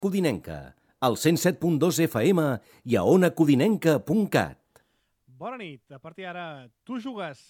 Codinenca, al 107.2 FM i a onacodinenca.cat. Bona nit, a partir d'ara tu jugues.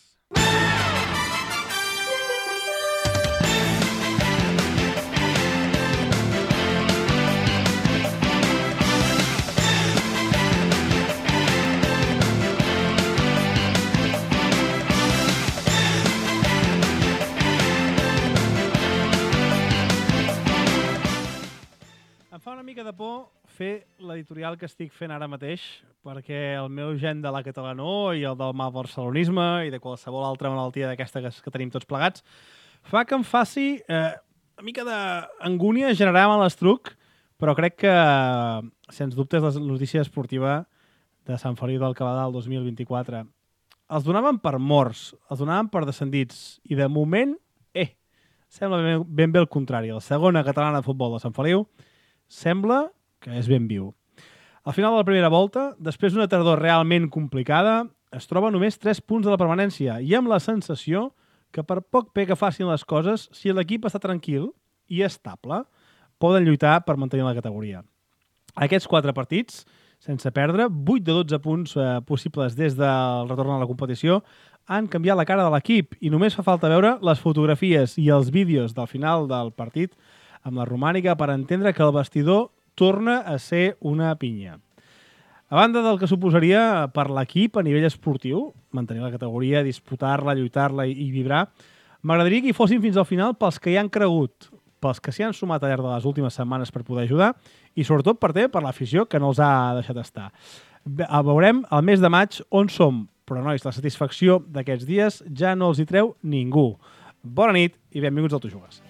Em fa una mica de por fer l'editorial que estic fent ara mateix, perquè el meu gen de la catalanó i el del mal barcelonisme i de qualsevol altra malaltia d'aquesta que tenim tots plegats fa que em faci una mica d'angúnia generar malastruc, però crec que, sens dubte, és la notícia esportiva de Sant Feliu del Cabadal del 2024. Els donaven per morts, els donaven per descendits, i de moment, sembla ben bé el contrari. La segona catalana de futbol de Sant Feliu sembla que és ben viu. Al final de la primera volta, després d'una tardor realment complicada, es troba només 3 punts de la permanència i amb la sensació que per poc bé que facin les coses, si l'equip està tranquil i estable, poden lluitar per mantenir la categoria. Aquests 4 partits, sense perdre, 8 de 12 punts possibles des del retorn a la competició, han canviat la cara de l'equip i només fa falta veure les fotografies i els vídeos del final del partit amb la Romànica per entendre que el vestidor torna a ser una pinya. A banda del que suposaria per l'equip a nivell esportiu, mantenir la categoria, disputar-la, lluitar-la i vibrar, m'agradaria que hi fossin fins al final pels que hi han cregut, pels que s'hi han sumat al llarg de les últimes setmanes per poder ajudar i sobretot per l'afició que no els ha deixat estar. Veurem el mes de maig on som, però nois, la satisfacció d'aquests dies ja no els hi treu ningú. Bona nit i benvinguts al Tu Jugues.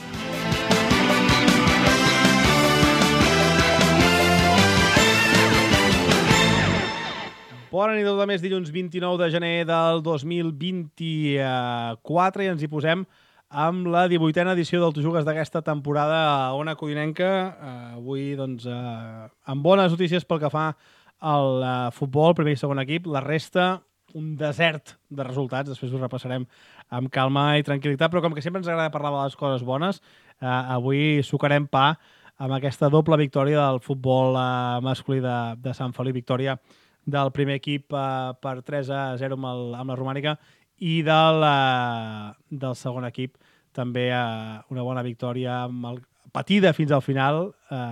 Bona nit de més, dilluns 29 de gener del 2024 i ens hi posem amb la 18a edició del Tu Jugues d'aquesta temporada a Ona Codinenca. Avui, doncs, amb bones notícies pel que fa al futbol, primer i segon equip. La resta, un desert de resultats. Després us repassarem amb calma i tranquil·litat, però com que sempre ens agrada parlar de les coses bones, avui sucarem pa amb aquesta doble victòria del futbol masculí de Sant Feliu, victòria del primer equip per 3-0 amb la Romànica i del segon equip també una bona victòria patida fins al final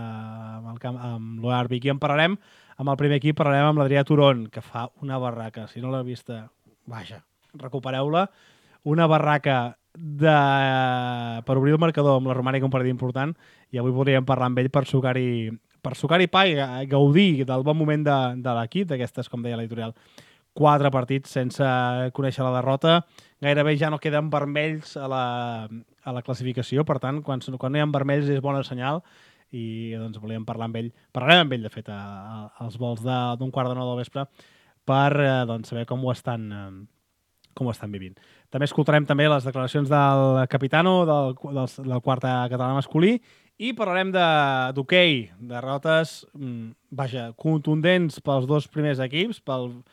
amb l'Oarbic. I en parlarem amb el primer equip, parlarem amb l'Adrià Turon, que fa una barraca, si no l'heu vista, vaja, recupereu-la, una barraca per obrir el marcador amb la Romànica, un partit important, i avui podríem parlar amb ell per sucar-hi pa i gaudir del bon moment de l'equip, d'aquestes, com deia l'editorial, 4 partits sense conèixer la derrota. Gairebé ja no queden vermells a la classificació, per tant, quan no hi ha vermells és bon senyal i doncs volíem parlar amb ell. Parlarem amb ell, de fet, als vols d'un 8:45 del vespre per saber com ho estan vivint. També escoltarem també les declaracions del capitano del quart català masculí i parlarem d'hoquei, derrotes, contundents pels dos primers equips.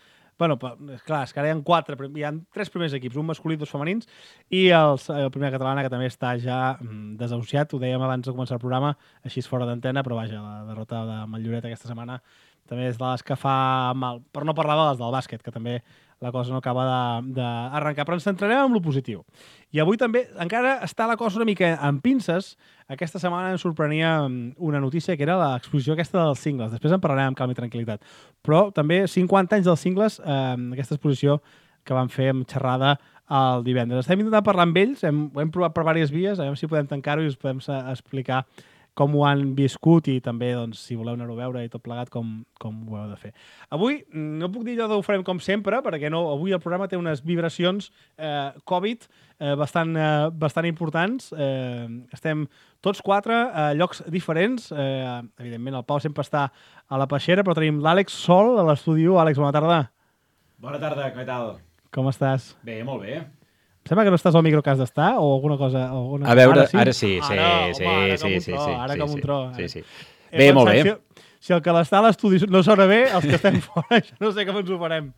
Clar, és que ara hi ha 3 primers equips, un masculí i 2 femenins, i el primer catalana, que també està ja desahuciat, ho dèiem abans de començar el programa, així fora d'antena, però vaja, la derrota de Manlleuret aquesta setmana també és de les que fa mal. Per no parlar de les del bàsquet, que també la cosa no acaba d'arrencar, però ens centrarem en lo positiu. I avui també encara està la cosa una mica en pinces. Aquesta setmana ens sorprenia una notícia que era l'exposició aquesta dels cingles. Després en parlarem amb calma i tranquil·litat. Però també 50 anys dels cingles, aquesta exposició que van fer amb xerrada el divendres. Estem intentant parlar amb ells, ho hem provat per diverses vies, a veure si podem tancar-ho i us podem explicar com ho han viscut i també, doncs, si voleu anar-ho a veure i tot plegat, com ho heu de fer. Avui, no puc dir allò ho farem com sempre, perquè no, avui el programa té unes vibracions Covid bastant importants. Estem tots 4 a llocs diferents. Evidentment, el Pau sempre està a la peixera, però tenim l'Àlex sol a l'estudi. Àlex, bona tarda. Bona tarda, què tal? Com estàs? Bé, molt bé. Em sembla que no estàs al micro que has d'estar o alguna cosa... A veure, ara sí. Ara com un tro. Sí. Bé, molt bé. Si el que l'està a l'estudi no sona bé, els que estem fora, no sé com ens ho farem.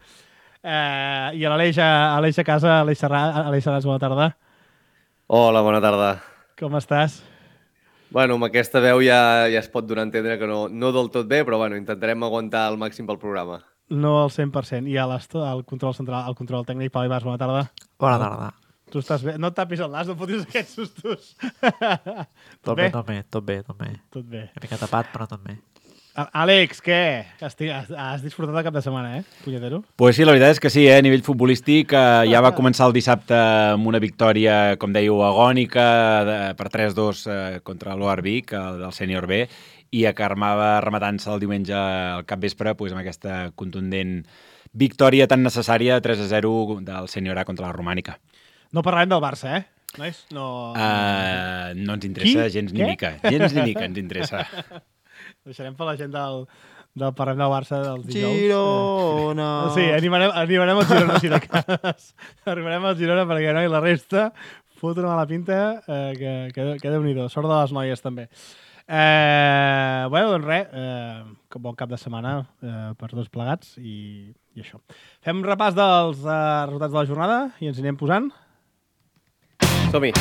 I a l'Aleix a casa, Aleix Serrats, bona tarda. Hola, bona tarda. Com estàs? Bueno, amb aquesta veu ja es pot donar a entendre que no del tot bé, però bueno, intentarem aguantar al màxim pel programa. No al 100%. I al control central, al control tècnic, Pau Ibars, bona tarda. Bona tarda. Tu estàs bé? No et tapis el nas, no fotis aquests sustos. Tot bé. Tot bé. Tot bé. Una mica tapat, però tot bé. Àlex, què? Has disfrutat el cap de setmana, punyetero? Pues sí, la veritat és que sí, a nivell futbolístic ja va començar el dissabte amb una victòria, com dèieu, agònica per 3-2 contra l'OAR Vic, del sènior B, i acabava rematant-se el diumenge al capvespre amb aquesta contundent victòria tan necessària, 3-0 del sènior A contra la Romànica. No parlarem del Barça, nois? No ens interessa gens ni mica. Gens ni mica ens interessa. Deixarem per la gent del Parlem del Barça dels dijous. Girona! Sí, animarem al Girona, si de cas. Arribarem al Girona perquè no, i la resta fot una mala pinta que Déu-n'hi-do. Sort de les noies, també. Bueno, doncs res, bon cap de setmana per tots plegats i això. Fem un repàs dels resultats de la jornada i ens anirem posant. Som-hi!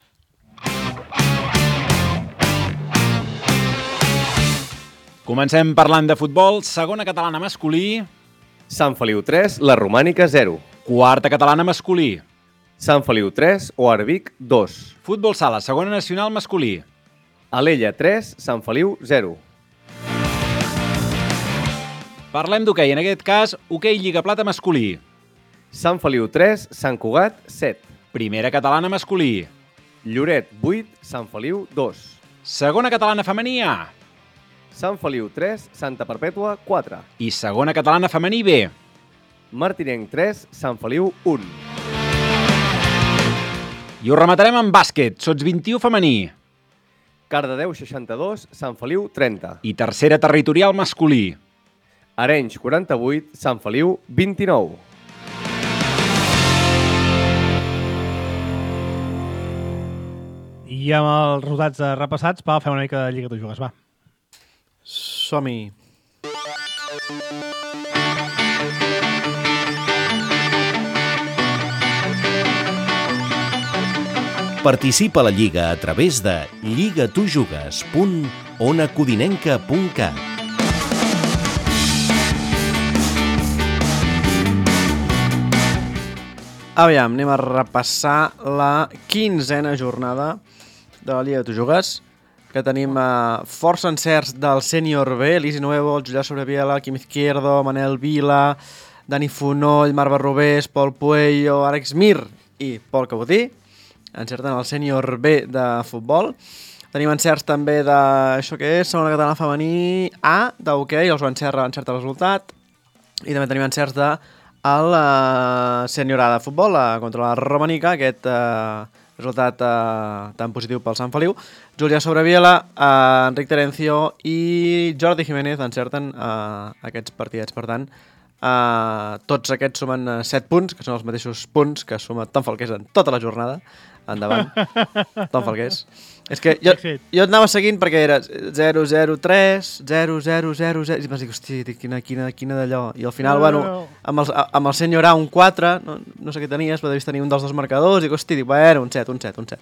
Comencem parlant de futbol. Segona catalana masculí. Sant Feliu 3, la Romànica 0. Quarta catalana masculí. Sant Feliu 3, OAR Vic 2. Futbol sala, segona nacional masculí. Alella 3, Sant Feliu 0. Parlem d'hoquei, en aquest cas, hoquei Lliga Plata masculí. Sant Feliu 3, Sant Cugat 7. Primera catalana masculí. Lloret 8, Sant Feliu 2. Segona catalana femení A. Sant Feliu 3, Santa Perpètua 4. I segona catalana femení B. Martinenc 3, Sant Feliu 1. I ho rematarem amb bàsquet, sots 21 femení. Cardedeu 62, Sant Feliu 30. I tercera territorial masculí. Arenys 48, Sant Feliu 29. I amb els resultats repassats, Pau, fem una mica de Lliga Tu Jugues, va. Som-hi. Participa a la Lliga a través de lligatujugues.onacodinenca.cat. Aviam, anem a repassar la 15a jornada de la Lliga de Tu Jugues, que tenim força encerts del sènior B, Elisi Nuevo, Julià Sobreviela, Quim Izquierdo, Manel Vila, Dani Fonoll, Marc Barrobés, Pol Puello, Àlex Mir i Pol Cabotí. Encerten el sènior B de futbol. Tenim encerts també de, això que és, segona catalana femení A, d'hoquei, els Joan Serra encerta el resultat. I també tenim encerts de el sènior A de futbol contra la Romànica, aquest resultat tan positiu pel Sant Feliu. Julià Sobreviela, Enric Terencio i Jordi Jiménez encerten aquests partidets. Per tant, tots aquests sumen 7 punts, que són els mateixos punts que suma Tom Falqués en tota la jornada. Endavant, Tom Falqués. És que jo et anava seguint perquè era 0-0-3, 0-0-0-0, i em vaig dir, hosti, quina d'allò. I al final, bueno, amb el sènior A un 4, no sé què tenies, però devies tenir un dels dos marcadors, i hosti, dic, bueno, un 7.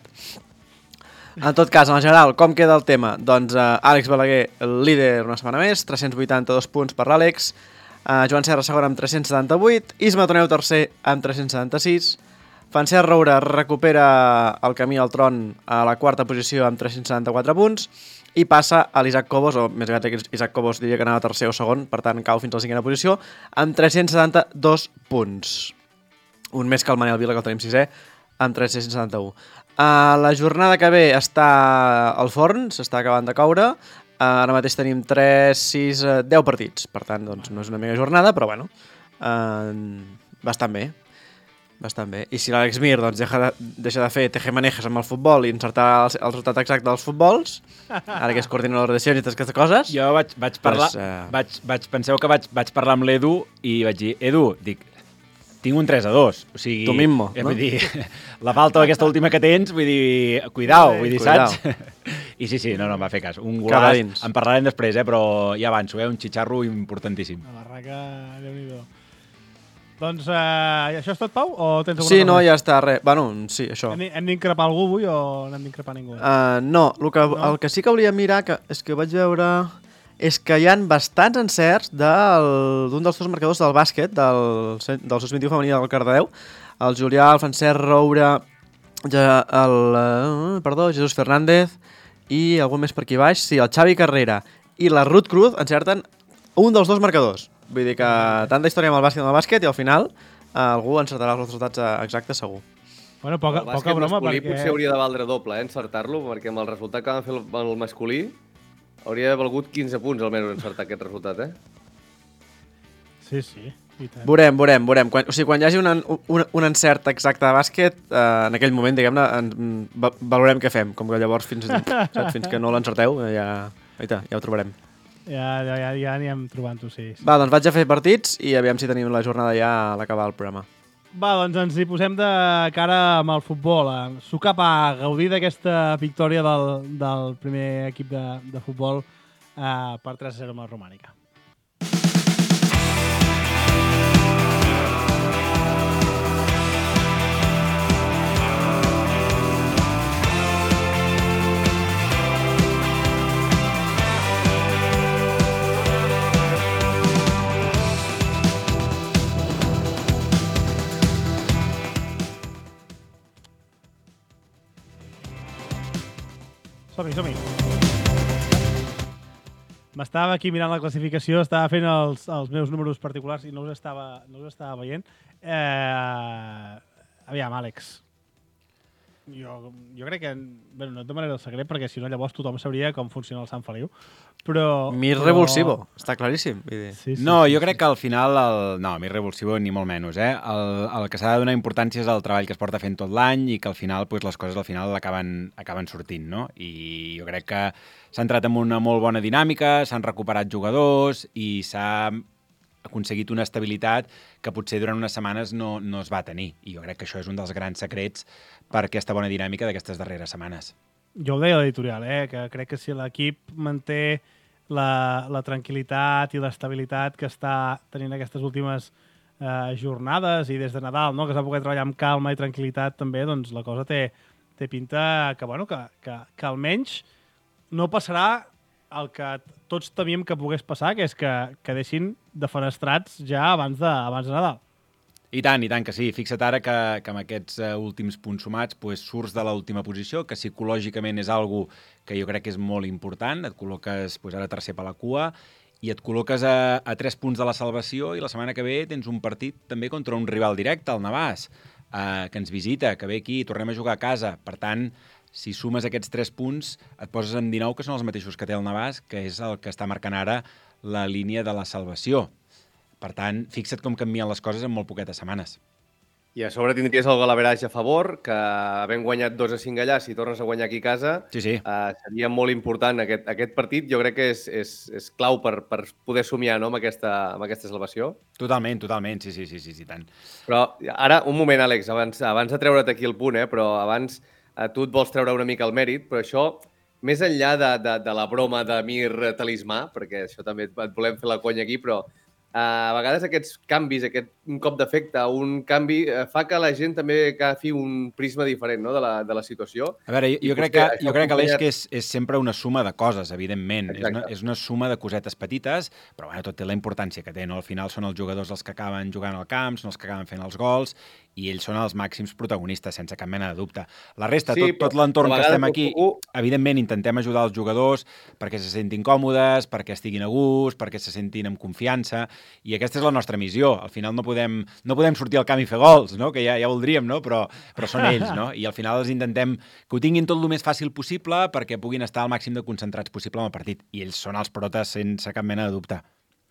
En tot cas, en general, com queda el tema? Doncs Àlex Balaguer, el líder una setmana més, 382 punts per l'Àlex, Joan Serra segon amb 378, Isma Toneu tercer amb 376, Francesc Roura recupera el camí al tron a la quarta posició amb 374 punts i passa a l'Isaac Cobos, o més aviat que Isaac Cobos diria que anava tercer o segon, per tant cau fins a la cinquena posició, amb 372 punts. Un més que el Manel Vila, que el tenim sisè, amb 371. La jornada que ve està al forn, s'està acabant de coure. Ara mateix tenim 3, 6, 10 partits. Per tant, doncs, no és una mega jornada, però bueno, bastant bé. I si l'Àlex Mir doncs, deixa de fer tejemanejes amb el futbol i encertar el resultat exacte dels futbols, ara que és coordinador de sessions i aquestes coses... Jo vaig parlar... Penseu que vaig parlar amb l'Edu i vaig dir, Edu, dic, tinc un 3-2. O sigui, tu mismo, no? Vull dir, la falta d'aquesta última que tens, vull dir, cuidao, saps? I sí, no, em va fer cas. Un golaç, en parlarem després, però ja avanço, un xitxarro importantíssim. La barraca, Déu-n'hi-do. Doncs això és tot, Pau? O tens alguna Sí, cosa no, més? ja està, res. Bueno, sí, això. Hem d'increpar algú avui o no hem d'increpar ningú? No, el que sí que volia mirar, és que vaig veure... és que hi ha bastants encerts d'un dels dos marcadors del bàsquet, del sub-21 femení del Cardedeu, el Julià, el Francesc Roure, Jesús Fernández i algun més per aquí baix. Sí, el Xavi Carrera i la Ruth Cruz encerten un dels dos marcadors. Vull dir que tanta història amb el bàsquet i al final algú encertarà els resultats exactes segur. Bueno, poca broma, masculí perquè... potser hauria de valdre doble, encertar-lo, perquè amb el resultat que van fer el masculí hauria valgut 15 punts almenys encertar aquest resultat, Sí, i tant. Veurem. Quan hi hagi un encert exacte de bàsquet, en aquell moment, diguem-ne, valorem què fem. Com que llavors, fins que no l'encerteu, ja ho trobarem. Ja anirem trobant-ho, sí. Va, doncs vaig a fer partits i aviam si tenim la jornada ja a l'acabar el programa. Va, doncs ens hi posem de cara amb el futbol. Sucar a gaudir d'aquesta victòria del primer equip de futbol per 3-0 amb el Romànica. Som-hi. M'estava aquí mirant la classificació, estava fent els meus números particulars i no us estava veient. Aviam, Àlex. Jo crec que... Bé, no et demanaré el secret perquè si no llavors tothom sabria com funciona el Sant Feliu. Però... Mir revulsivo, està claríssim. Sí, jo crec que al final... No, Mir revulsivo ni molt menys, El que s'ha de donar importància és el treball que es porta fent tot l'any i que al final les coses al final acaben sortint, no? I jo crec que s'ha entrat en una molt bona dinàmica, s'han recuperat jugadors i s'ha aconseguit una estabilitat que potser durant unes setmanes no es va tenir. I jo crec que això és un dels grans secrets per aquesta bona dinàmica d'aquestes darreres setmanes. Jo ho deia a l'editorial, que crec que si l'equip manté la tranquil·litat i l'estabilitat que està tenint aquestes últimes jornades i des de Nadal, no? Que s'ha pogut treballar amb calma i tranquil·litat també, doncs la cosa té pinta que almenys no passarà el que tots temíem que pogués passar, que és que deixin defenestrats ja abans de Nadal. I tant que sí. Fixa't ara que amb aquests últims punts sumats surts de l'última posició, que psicològicament és algo que jo crec que és molt important. Et col·loques ara tercer per la cua i et col·loques a 3 punts de la salvació i la setmana que ve tens un partit també contra un rival directe, el Navàs, que ens visita, que ve aquí i tornem a jugar a casa. Per tant, si sumes aquests 3 punts, et poses en 19, que són els mateixos que té el Navàs, que és el que està marcant ara la línia de la salvació. Per tant, fixa't com canvien les coses en molt poquetes setmanes. I a sobre tindries el golaveratge a favor, que havent guanyat 2-5 allà, si tornes a guanyar aquí a casa, sí. Seria molt important aquest partit. Jo crec que és clau per poder somiar, no, amb aquesta salvació. Totalment, sí, tant. Però ara, un moment, Àlex, abans de treure't aquí el punt, però abans tu et vols treure una mica el mèrit, però això, més enllà de la broma de Mir talismà, perquè això també et volem fer la conya aquí, però a vegades aquests canvis, un cop d'efecte, un canvi, fa que la gent també agafi un prisma diferent, no, de la situació. A veure, jo crec que l'eix que és sempre una suma de coses, evidentment. És una suma de cosetes petites, però bueno, tot té la importància que té, no? Al final són els jugadors els que acaben jugant al camp, són els que acaben fent els gols, i ells són els màxims protagonistes, sense cap mena de dubte. La resta, tot l'entorn que estem aquí, evidentment intentem ajudar els jugadors perquè se sentin còmodes, perquè estiguin a gust, perquè se sentin amb confiança, i aquesta és la nostra missió. Al final no podem sortir al camp i fer gols, no? Que ja voldríem, no? Però són ells, no? I al final els intentem que ho tinguin tot el més fàcil possible perquè puguin estar al màxim de concentrats possible en el partit. I ells són els protes sense cap mena de dubte.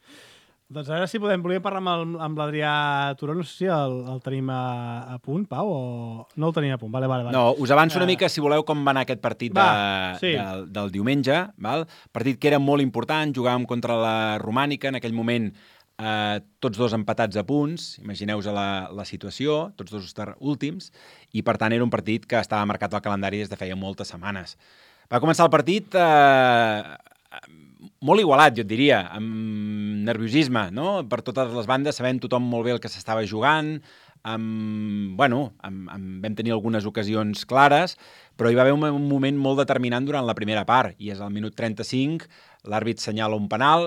Doncs a veure si volia parlar amb l'Adrià Turó, no sé si el tenim a punt, Pau, o no el tenim a punt? Vale. No, us avanço una mica, si voleu, com va anar aquest partit del diumenge. Val? Partit que era molt important, jugàvem contra la Romànica, en aquell moment tots dos empatats a punts, imagineu-vos la situació, tots dos últims, i per tant era un partit que estava marcat al calendari des de feia moltes setmanes. Va començar el partit molt igualat, jo et diria, amb nerviosisme, no? Per totes les bandes, sabent tothom molt bé el que s'estava jugant, vam tenir algunes ocasions clares, però hi va haver un moment molt determinant durant la primera part, i és al minut 35, l'àrbit senyala un penal,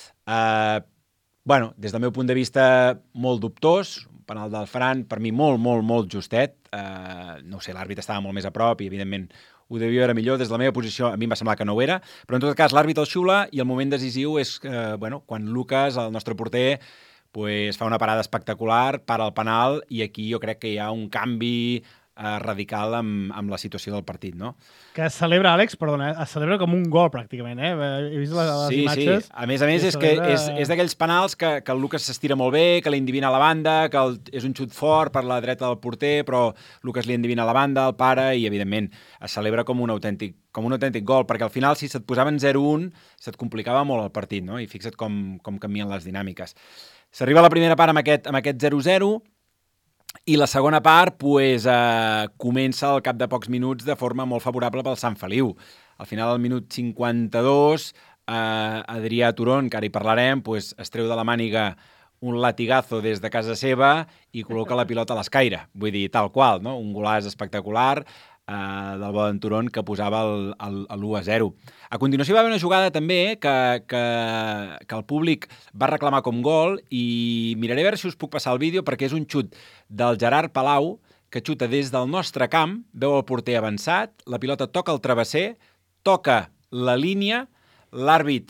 des del meu punt de vista molt dubtós, un penal del Fran, per mi molt justet, no ho sé, l'àrbit estava molt més a prop i evidentment ho devia veure millor. Des de la meva posició a mi em va semblar que no ho era, però en tot cas l'àrbit el xiula i el moment decisiu és quan Lucas, el nostre porter, fa una parada espectacular, para el penal, i aquí jo crec que hi ha un canvi radical amb la situació del partit, no? Que es celebra, Àlex, perdona, es celebra com un gol, pràcticament, eh? He vist les imatges. Sí. A més, és que és d'aquells penals que el Lucas s'estira molt bé, que li endivina a la banda, que és un xut fort per la dreta del porter, però Lucas li endivina a la banda, el para, i, evidentment, es celebra com un autèntic gol, perquè al final, si se't posaven 0-1, se't complicava molt el partit, no? I fixa't com canvien les dinàmiques. S'arriba a la primera part amb aquest 0-0, i la segona part comença al cap de pocs minuts de forma molt favorable pel Sant Feliu. Al final, al minut 52, Adrià Turón, que ara hi parlarem, es treu de la màniga un latigazo des de casa seva i col·loca la pilota a l'escaire. Vull dir, tal qual, no? Un golaç espectacular del bo d'en Turón que posava l'1-0. A continuació va haver una jugada també que el públic va reclamar com gol, i miraré a veure si us puc passar el vídeo, perquè és un xut del Gerard Palau que xuta des del nostre camp, veu el porter avançat, la pilota toca el travesser, toca la línia, l'àrbit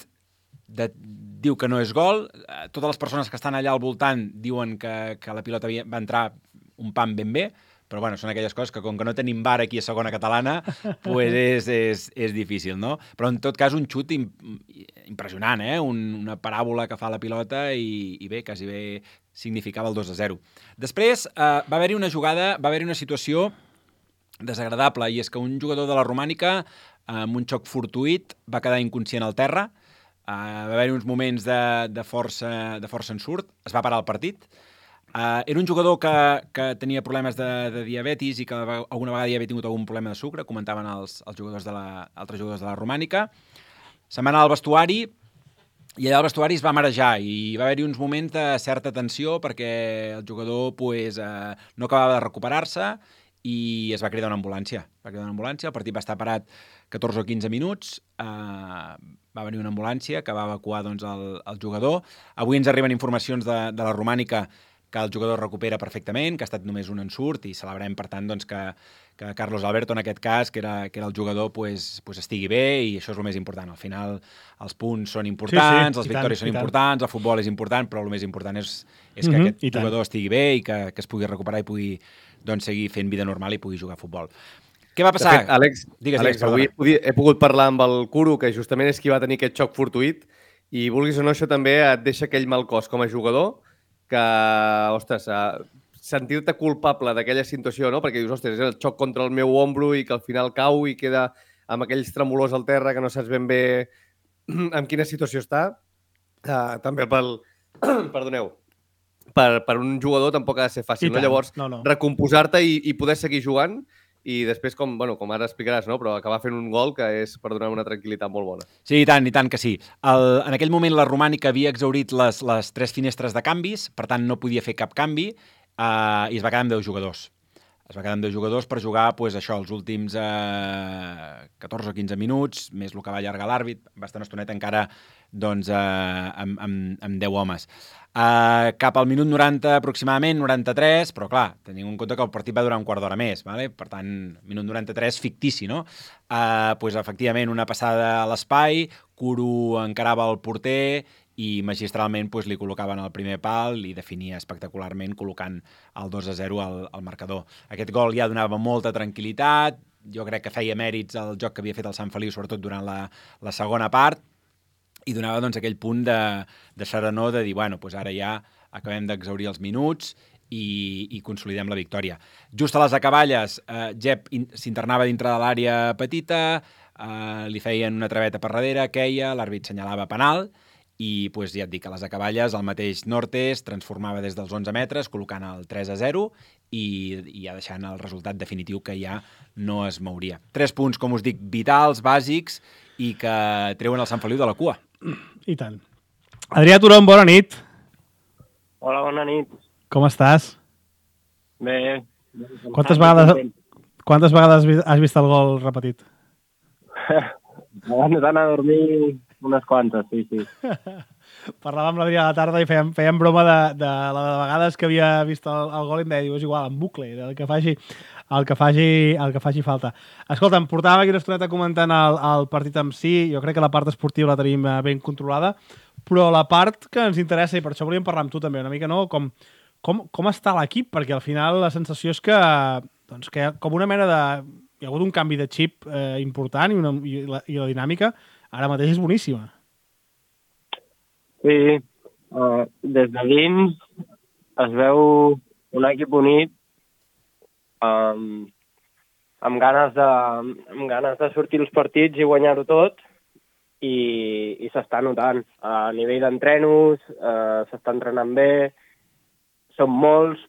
diu que no és gol, totes les persones que estan allà al voltant diuen que la pilota va entrar un pam ben bé, però són aquelles coses que, com que no tenim VAR aquí a segona catalana, és difícil, no? Però, en tot cas, un xut impressionant, una paràbola que fa la pilota i bé, quasi bé significava el 2-0. Després va haver-hi una jugada, va haver-hi una situació desagradable, i és que un jugador de la Romànica, amb un xoc fortuït, va quedar inconscient al terra, va haver-hi uns moments de força ensurt, es va parar el partit. Era un jugador que tenia problemes de diabetis i que alguna vegada ja havia tingut algun problema de sucre, comentaven els altres jugadors de la Romànica. Se'n va anar al vestuari, i allà al vestuari es va marejar, i va haver-hi uns moments de certa tensió perquè el jugador no acabava de recuperar-se i es va cridar una ambulància. El partit va estar parat 14 o 15 minuts, va venir una ambulància que va evacuar el jugador. Avui ens arriben informacions de la Romànica que el jugador recupera perfectament, que ha estat només un ensurt, i celebrem, per tant, que Carlos Alberto, en aquest cas, que era el jugador, estigui bé, i això és el més important. Al final, els punts són importants, les victòries són importants, el futbol és important, però el més important és que aquest jugador estigui bé i que es pugui recuperar i pugui seguir fent vida normal i pugui jugar a futbol. Què va passar? De fet, Àlex, avui he pogut parlar amb el Curo, que justament és qui va tenir aquest xoc fortuït, i vulguis o no, això també et deixa aquell mal cos com a jugador, que, ostres, sentir-te culpable d'aquella situació, no? Perquè dius, ostres, és el xoc contra el meu ombro i que al final cau i queda amb aquells tremolors al terra que no saps ben bé en quina situació està. També perdoneu, per un jugador tampoc ha de ser fàcil, no? Llavors, recomposar-te i poder seguir jugant, i després, com ara explicaràs, no? Però acabar fent un gol que és per donar una tranquil·litat molt bona. Sí, i tant que sí. En aquell moment la Romànica havia exhaurit les 3 finestres de canvis, per tant no podia fer cap canvi, i es va quedar amb 10 jugadors. Es va quedar amb 10 jugadors per jugar, els últims 14 o 15 minuts, més el que va allargar l'àrbit, bastant estoneta encara amb 10 homes. Cap al minut 90 aproximadament, 93, però clar, tenim en compte que el partit va durar un quart d'hora més, vale? Per tant, minut 93 fictici, no? Efectivament, una passada a l'espai, Curo encarava el porter i magistralment li col·locaven al primer pal i definia espectacularment col·locant el 2-0 al marcador. Aquest gol ja donava molta tranquil·litat, jo crec que feia mèrits al joc que havia fet el Sant Feliu, sobretot durant la segona part, i donava aquell punt de serenor de dir, ara ja acabem d'exhaurir els minuts i consolidem la victòria. Just a les acaballes, Jep s'internava dintre de l'àrea petita, li feien una traveta per darrere, queia, l'àrbit senyalava penal, i ja et dic, a les acaballes el mateix Nortes transformava des dels 11 metres, col·locant el 3-0 i ja deixant el resultat definitiu que ja no es mouria. 3 punts, com us dic, vitals, bàsics, i que treuen el Sant Feliu de la cua. I tant. Adrià Turon, bona nit. Hola, bona nit. Com estàs? Bé. Quantes vegades has vist el gol repetit? Abans d'anar a dormir unes quantes, sí. Parlàvem amb l'Adrià a la tarda i fèiem broma de la de vegades que havia vist el gol i em deia, diu, és igual, en bucle, el que faci falta. Escolta, em portàvem aquí una estoneta comentant el partit en si. Jo crec que la part esportiva la tenim ben controlada, però la part que ens interessa, i per això volíem parlar amb tu també una mica, no? Com està l'equip? Perquè al final la sensació és que hi ha com una mena de... Hi ha hagut un canvi de xip important i la dinàmica ara mateix és boníssima. Sí, des de dins es veu un equip unit amb ganes de sortir els partits i guanyar-ho tot i s'està notant. A nivell d'entrenos s'està entrenant bé, som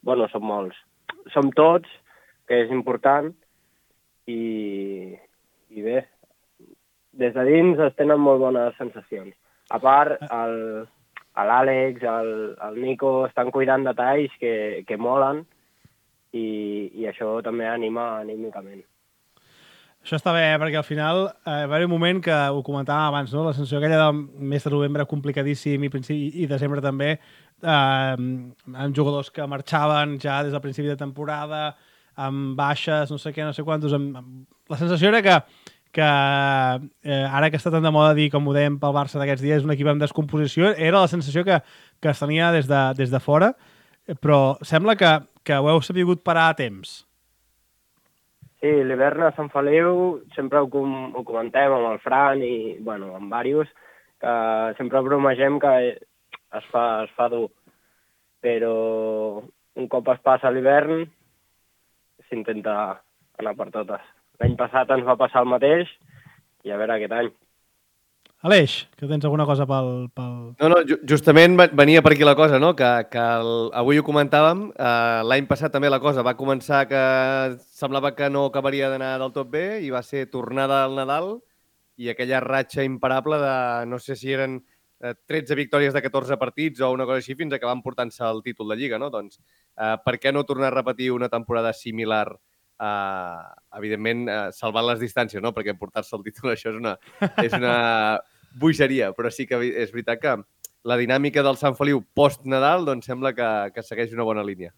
tots, que és important, i bé, des de dins es tenen molt bones sensacions. A part, l'Àlex, el Nico estan cuidant detalls que molen i això també anima anímicament. Això està bé, perquè al final va haver un moment que ho comentàvem abans, no? La sensació aquella del mes de novembre complicadíssim i desembre també, amb jugadors que marxaven ja des del principi de temporada, amb baixes, no sé què, no sé quantos... La sensació era que ara que està tan de moda dir, com ho dèiem pel Barça d'aquests dies, un equip en descomposició, era la sensació que es tenia des de fora, però sembla que ho heu sabut parar a temps. Sí, l'hivern a Sant Feliu sempre ho comentem amb el Fran i amb diversos, que sempre bromegem que es fa dur. Però un cop es passa l'hivern s'intenta anar per totes. L'any passat ens va passar el mateix i a veure aquest any. Aleix, que tens alguna cosa pel... No, justament venia per aquí la cosa, no? Avui ho comentàvem, l'any passat també la cosa va començar que semblava que no acabaria d'anar del tot bé i va ser tornada al Nadal i aquella ratxa imparable de, no sé si eren 13 victòries de 14 partits o una cosa així fins a que van portant-se el títol de Lliga, no? Doncs per què no tornar a repetir una temporada similar, evidentment salvant les distàncies, no? Perquè portar-se el títol això és una bogeria, però sí que és veritat que la dinàmica del Sant Feliu post-Nadal doncs sembla que segueix una bona línia.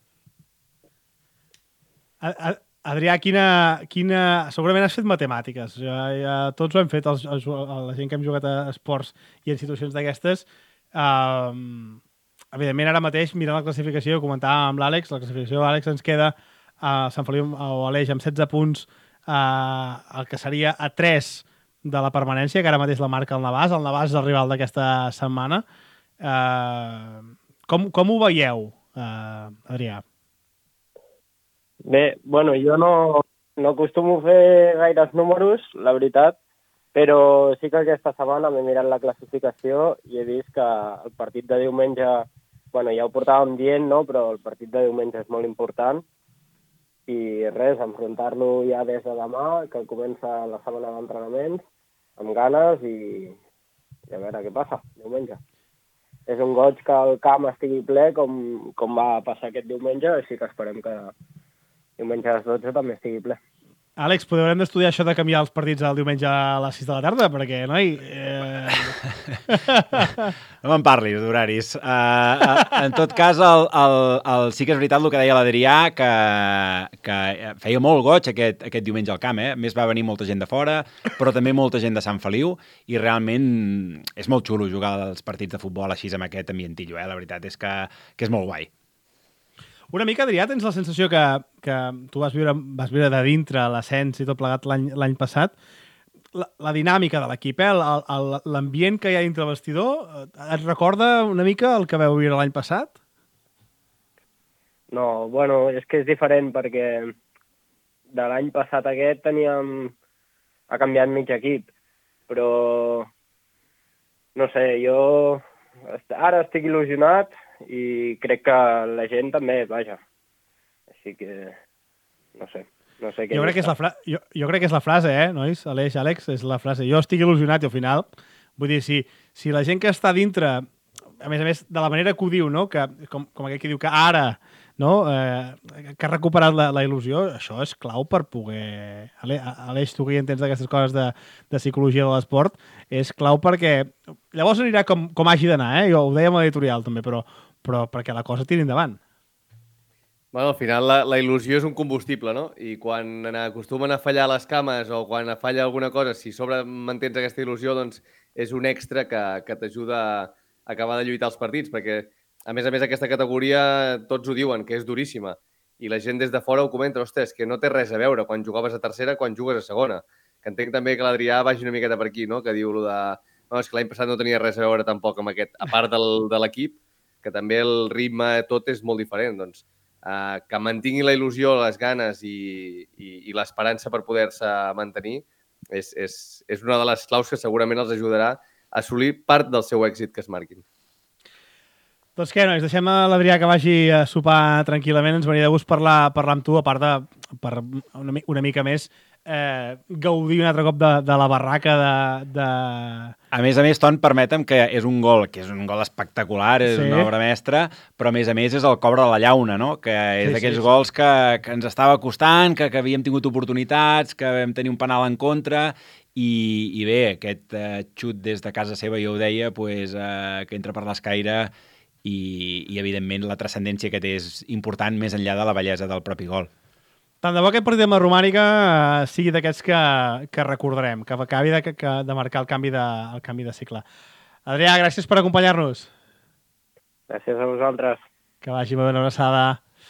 Adrià, quina... Segurament has fet matemàtiques. Ja tots ho hem fet, la gent que hem jugat a esports i en situacions d'aquestes. Evidentment, ara mateix, mirant la classificació, ho comentàvem amb l'Àlex, la classificació de l'Àlex ens queda a Sant Feliu o Aleix amb 16 punts, el que seria a 3 de la permanència, que ara mateix la marca el Navàs. El Navàs és el rival d'aquesta setmana. Com ho veieu, Adrià? Bé, jo no acostumo a fer gaires números, la veritat, però sí que aquesta setmana m'he mirat la classificació i he vist que el partit de diumenge, ja ho portàvem dient, no? Però el partit de diumenge és molt important i res, enfrontar-lo ja des de demà, que comença la setmana d'entrenaments, amb ganes i a veure què passa diumenge. És un goig que el camp estigui ple com va passar aquest diumenge, així que esperem que diumenge a les 12 també estigui ple. Àlex, haurem d'estudiar això de canviar els partits el diumenge a les 6 de la tarda, perquè, noi... No me'n parlis d'horaris. En tot cas, sí que és veritat el que deia l'Adrià, que feia molt goig aquest diumenge al camp. A més, va venir molta gent de fora, però també molta gent de Sant Feliu, i realment és molt xulo jugar els partits de futbol així amb aquest ambientillo. La veritat és que és molt guai. Una mica, Adrià, tens la sensació que tu vas viure de dintre l'ascens i tot plegat l'any passat. La dinàmica de l'equip, l'ambient que hi ha dintre el vestidor, et recorda una mica el que vau viure l'any passat? No, és que és diferent perquè de l'any passat aquest ha canviat mig equip, però no sé, jo ara estic il·lusionat i crec que la gent també, vaja. Així que, no sé què... Jo crec que és la frase, nois? Aleix, Àlex, és la frase. Jo estic il·lusionat i al final, vull dir, si la gent que està dintre a més, de la manera que ho diu, no? Que, com aquell que diu que ara, no? Que ha recuperat la il·lusió, això és clau per poder... Aleix, tu que hi entens d'aquestes coses de psicologia de l'esport, és clau perquè... Llavors anirà com hagi d'anar, Jo ho deia amb l'editorial també, però perquè la cosa tiri endavant. Bueno, al final la il·lusió és un combustible, no? I quan acostumen a fallar les cames o quan falla alguna cosa, si sobre mantens aquesta il·lusió, doncs és un extra que t'ajuda a acabar de lluitar els partits, perquè, a més, aquesta categoria tots ho diuen, que és duríssima. I la gent des de fora ho comenta, ostres, que no té res a veure quan jugaves a tercera, quan jugues a segona. Que entenc també que l'Adrià vagi una miqueta per aquí, no? Que diu lo de... No, és que l'any passat no tenia res a veure tampoc amb aquest, a part de l'equip, que també el ritme tot és molt diferent, doncs. Que mantingui la il·lusió, les ganes i l'esperança per poder-se mantenir és una de les claus que segurament els ajudarà a assolir part del seu èxit que es marquin. Doncs què, nois, deixem a l'Adrià que vagi a sopar tranquil·lament. Ens venia de gust parlar amb tu, a part de per una mica més gaudir un altre cop de la barraca de... A més, Ton, permetem que és un gol espectacular, és una obra mestra, però a més és el cobre de la llauna, no? Que és d'aquells gols que ens estava costant, que havíem tingut oportunitats, que vam tenir un penal en contra i bé, aquest xut des de casa seva, jo ho deia, que entra per l'escaire i evidentment la transcendència que té és important més enllà de la bellesa del propi gol. Tant de bo aquest partit amb la Romànica sigui d'aquests que recordarem, que acabi de marcar el canvi de cicle. Adrià, gràcies per acompanyar-nos. Gràcies a vosaltres. Que vagi molt bé, una abraçada.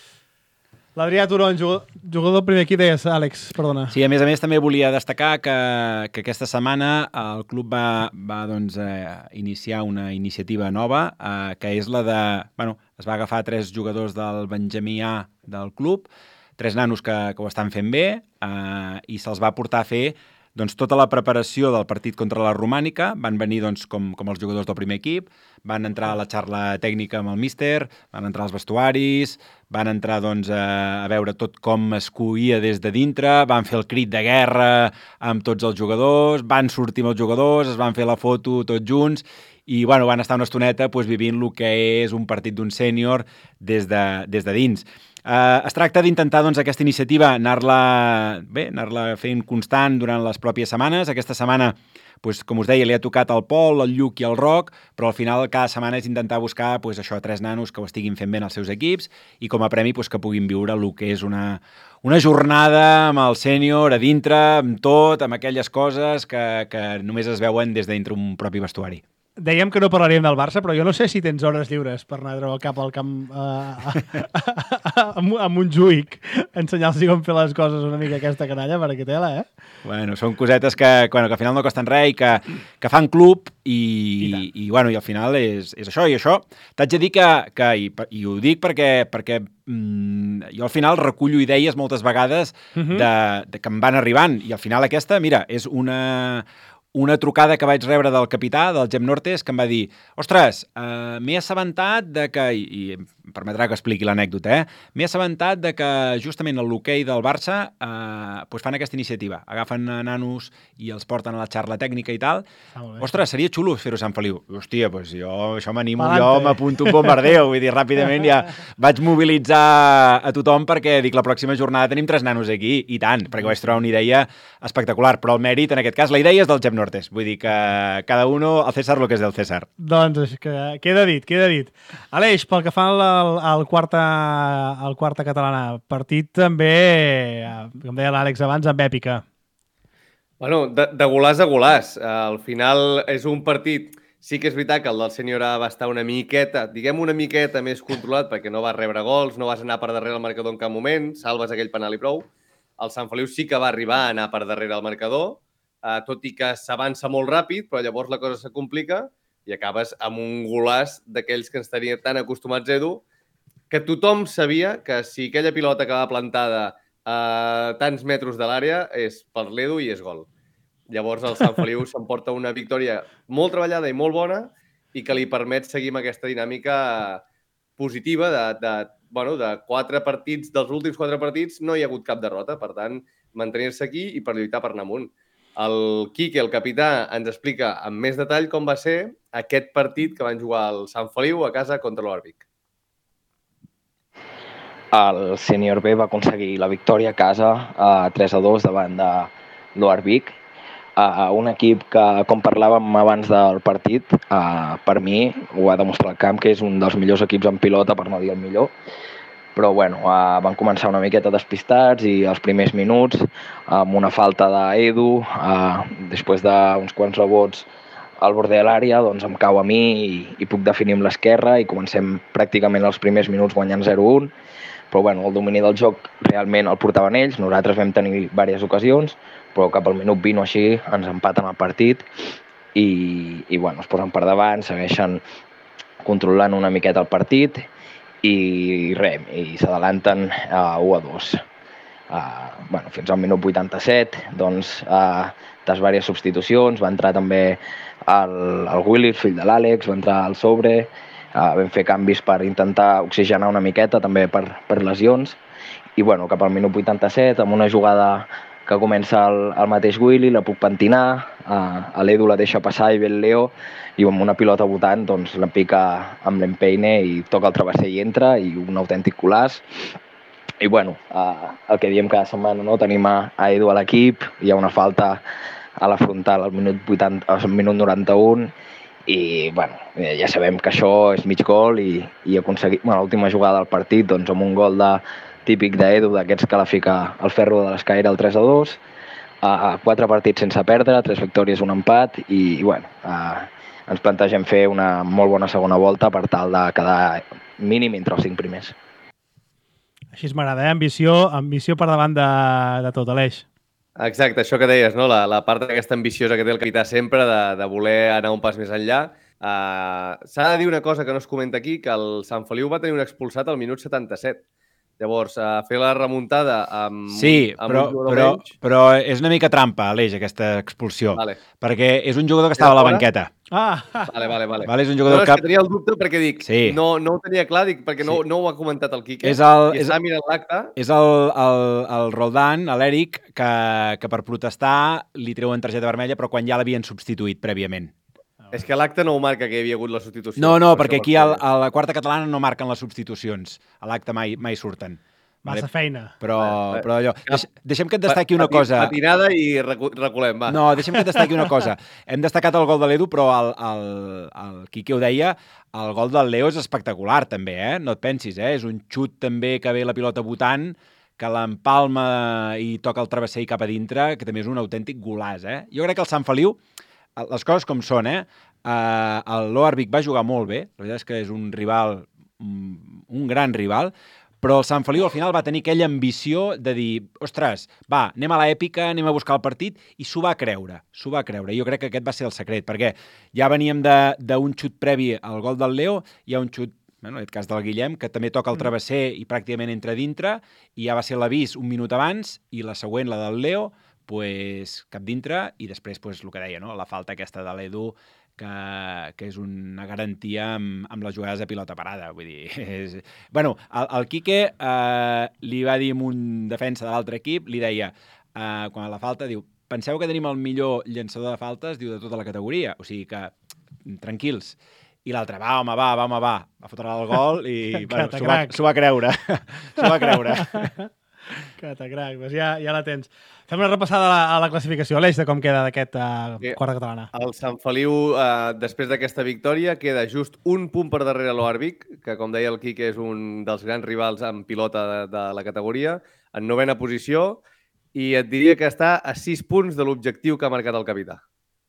L'Adrià Turon, jugador del primer equip, deies, Àlex, perdona. Sí, a més també volia destacar que aquesta setmana el club va iniciar una iniciativa nova, que és la de... es va agafar 3 jugadors del Benjamí A del club, 3 nanos que ho estan fent bé, i se'ls va portar a fer tota la preparació del partit contra la Romànica. Van venir com els jugadors del primer equip, van entrar a la xarxa tècnica amb el míster, van entrar als vestuaris, van entrar a veure tot com es coïa des de dintre, van fer el crit de guerra amb tots els jugadors, van sortir amb els jugadors, es van fer la foto tots junts i van estar una estoneta vivint el que és un partit d'un sènior des de dins. Es tracta d'intentar aquesta iniciativa anar-la fent constant durant les pròpies setmanes. Aquesta setmana, com us deia, li ha tocat el Pol, el Lluc i el Roc, però al final cada setmana és intentar buscar 3 nanos que ho estiguin fent bé en els seus equips i com a premi que puguin viure el que és una jornada amb el sènior a dintre, amb tot, amb aquelles coses que només es veuen des de dintre un propi vestuari. Dèiem que no parlaríem del Barça, però jo no sé si tens hores lliures per anar a treure el cap al camp amb Montjuïc, ensenyar-los com fer les coses una mica aquesta canalla, perquè tela, Són cosetes que al final no costen res i que fan club i al final és això. I això t'haig de dir i ho dic perquè jo al final recullo idees moltes vegades que em van arribant i al final aquesta, mira, és una trucada que vaig rebre del capità, del Gem Nortes, que em va dir ostres, m'he assabentat de que, i em permetrà que expliqui l'anècdota, m'he assabentat de que justament el l'hoquei del Barça fan aquesta iniciativa. Agafen nanos i els porten a la xarxa tècnica i tal. Ostres, seria xulo fer-ho a Sant Feliu. Hòstia, jo això m'animo, jo m'apunto un bombardeo. Vull dir, ràpidament ja vaig mobilitzar a tothom perquè dic, la pròxima jornada tenim 3 nanos aquí, i tant, perquè vaig trobar una idea espectacular. Però el mèrit, en aquest cas, la idea és del Gem Nortes. Vull dir que cada uno al César lo que és del César. Doncs queda dit. Aleix, pel que fa al quarta catalana, partit també, com deia l'Àlex abans, amb èpica. Bueno, de golàs a golàs. Al final és un partit... Sí que és veritat que el del sènior A va estar una miqueta més controlat perquè no vas rebre gols, no vas anar per darrere el marcador en cap moment, salves aquell penal i prou. El Sant Feliu sí que va arribar a anar per darrere el marcador, tot i que s'avança molt ràpid, però llavors la cosa se complica i acabes amb un golàs d'aquells que ens tenia tan acostumats, Edu, que tothom sabia que si aquella pilota acaba plantada a tants metres de l'àrea és per l'Edu i és gol. Llavors el Sant Feliu s'emporta una victòria molt treballada i molt bona i que li permet seguir amb aquesta dinàmica positiva de 4 partits, dels últims 4 partits no hi ha hagut cap derrota, per tant, mantenir-se aquí i per lluitar per anar amunt. El Quique, el capità, ens explica amb més detall com va ser aquest partit que van jugar al Sant Feliu a casa contra l'Orbic. El Sènior B va aconseguir la victòria a casa 3-2 davant de l'Orbic. Un equip que, com parlàvem abans del partit, per mi ho ha demostrat el camp, que és un dels millors equips en pilota, per no dir el millor. Però bueno, van començar una miqueta despistats i els primers minuts, amb una falta d'Edu, després d'uns quants rebots al bord de l'àrea, doncs em cau a mi i puc definir amb l'esquerra i comencem pràcticament els primers minuts guanyant 0-1. Però bueno, el domini del joc realment el portaven ells, nosaltres vam tenir diverses ocasions, però cap al minut 20 o així ens empaten el partit i bueno, es posen per davant, segueixen controlant una miqueta el partit i res, i s'adalanten 1-2. Bueno, fins al minut 87, doncs, diverses substitucions, va entrar també el Willy, fill de l'Àlex, va entrar al sobre, vam fer canvis per intentar oxigenar una miqueta, també per lesions, i bueno, cap al minut 87, amb una jugada que comença el mateix Willy, la puc pentinar, l'Edu la deixa passar i ve el Leo, i amb una pilota votant doncs, la pica amb l'empeine i toca el travesser i entra, i un autèntic col·làs. I bueno, el que diem cada setmana, no? Tenim a Edu a l'equip, hi ha una falta a la frontal al minut 91, i bueno, ja sabem que això és mig gol i aconseguir l'última jugada del partit doncs, amb un gol típic d'Edu, d'aquests que la fica al ferro de l'escaire al 3-2, 4 partits sense perdre, 3 victòries, un empat, i bueno, ens plantegem fer una molt bona segona volta per tal de quedar mínim entre els 5 primers. Així m'agrada, ambició per davant de tot, Aleix. Exacte, això que deies, no? La part d'aquesta ambiciosa que té el capità sempre de voler anar un pas més enllà. S'ha de dir una cosa que no es comenta aquí, que el Sant Feliu va tenir un expulsat al minut 77. Llavors, fer la remuntada amb sí, un jugador menys... però és una mica trampa, Aleix, aquesta expulsió. Vale. Perquè és un jugador que estava a la banqueta. Vale. És un jugador que tenia el dubte perquè dic, sí. no ho tenia clar, dic, perquè no ho ha comentat el Quique. I està mirant l'acte. És el Roldan, l'Eric, que per protestar li treuen targeta vermella, però quan ja l'havien substituït prèviament. És que l'acte no ho marca que hi havia hagut la substitució. No, perquè aquí a la quarta catalana no marquen les substitucions. A l'acte mai surten. Massa feina. Però allò... Deixem que et destaqui una cosa... Patinada i reculem, va. No, deixem que et destaqui una cosa. Hem destacat el gol de l'Edu, però el Quique ho deia, el gol del Leo és espectacular, també, No et pensis, És un xut també que ve la pilota botant, que l'empalma i toca el travesser cap a dintre, que també és un autèntic golaç, Jo crec que el Sant Feliu, les coses com són, l'Oarvic va jugar molt bé, la veritat és que és un rival, un gran rival, però el Sant Feliu al final va tenir aquella ambició de dir, ostres, va, anem a l'èpica, anem a buscar el partit, i s'ho va creure. Jo crec que aquest va ser el secret, perquè ja veníem d'un xut previ al gol del Leo, hi ha un xut, en aquest cas del Guillem, que també toca el travesser i pràcticament entra dintre, i ja va ser l'avís un minut abans, i la següent, la del Leo, cap dintre, i després el que deia, la falta aquesta de l'Edu, que és una garantia amb les jugades de pilota parada. Vull dir, bueno, el Quique li va dir a un defensa de l'altre equip, li deia, quan a la falta, diu, penseu que tenim el millor llançador de faltes, diu, de tota la categoria, o sigui que, tranquils. I l'altre, va fotre el gol i s'ho va creure. Catacrac, doncs ja la tens. Fem una repassada a la classificació, Aleix, de com queda d'aquest quarta catalana. El Sant Feliu, després d'aquesta victòria, queda just un punt per darrere l'Oarvic, que, com deia el Quique, és un dels grans rivals en pilota de la categoria, en 9ª posició, i et diria que està a 6 punts de l'objectiu que ha marcat el capità.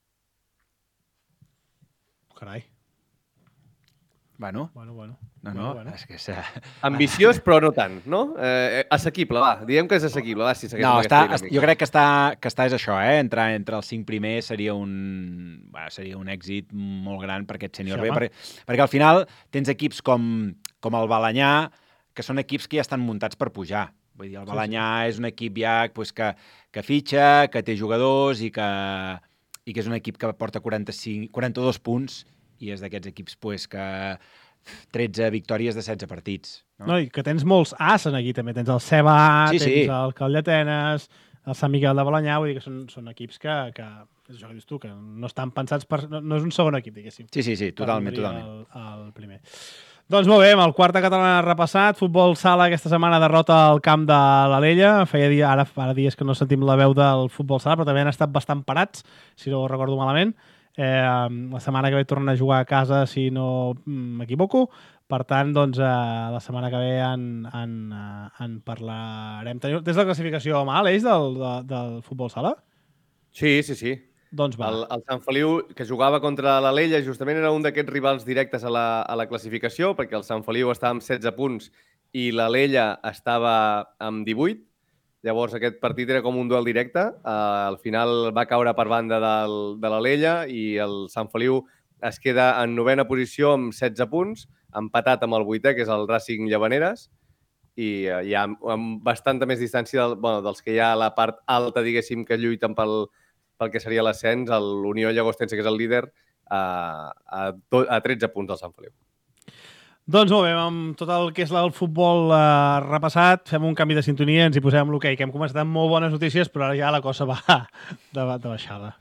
Carai. Bueno. No, és que... Ambiciós, però no tant, no? Assequible, va. Diem que és assequible, va, si segueix amb aquesta dinàmica. Jo crec que està és això, Entrar entre els 5 primers seria un èxit molt gran per aquest sènior B, perquè al final tens equips com el Balanyà, que són equips que ja estan muntats per pujar. Vull dir, el Balanyà és un equip ja que fitxa, que té jugadors i que és un equip que porta 42 punts, i és d'aquests equips que 13 victòries de 16 partits. No, i que tens molts as en aquí, també. Tens el Ceba, tens el Cal d'Atenes, el Sant Miquel de Balanyà, vull dir que són equips que és això que dius tu, que no estan pensats per... No és un segon equip, diguéssim. Sí, totalment. El primer. Doncs molt bé, amb el quart de català repassat, futbol sala aquesta setmana derrota al camp de l'Alella. Ara dies que no sentim la veu del futbol sala, però també han estat bastant parats, si no ho recordo malament. La setmana que ve tornen a jugar a casa, si no m'equivoco. Per tant, doncs, la setmana que ve en parlarem. Tens la classificació a mà, Aleix, del futbol sala? Sí. Doncs va. El Sant Feliu, que jugava contra l'Alella, justament era un d'aquests rivals directes a la classificació, perquè el Sant Feliu estava amb 16 punts i l'Alella estava amb 18. Llavors, aquest partit era com un duel directe. Al final va caure per banda de l'Alella i el Sant Feliu es queda en 9a posició amb 16 punts, empatat amb el 8è, que és el Racing Llavaneres, i hi ha amb bastanta més distància dels que hi ha a la part alta, diguéssim, que lluiten pel que seria l'ascens, l'Unió Llagostense, que és el líder, a 13 punts del Sant Feliu. Doncs molt bé, amb tot el que és el futbol repassat, fem un canvi de sintonia, ens hi posem amb l'hoquei, que hem començat amb molt bones notícies, però ara ja la cosa va de baixada.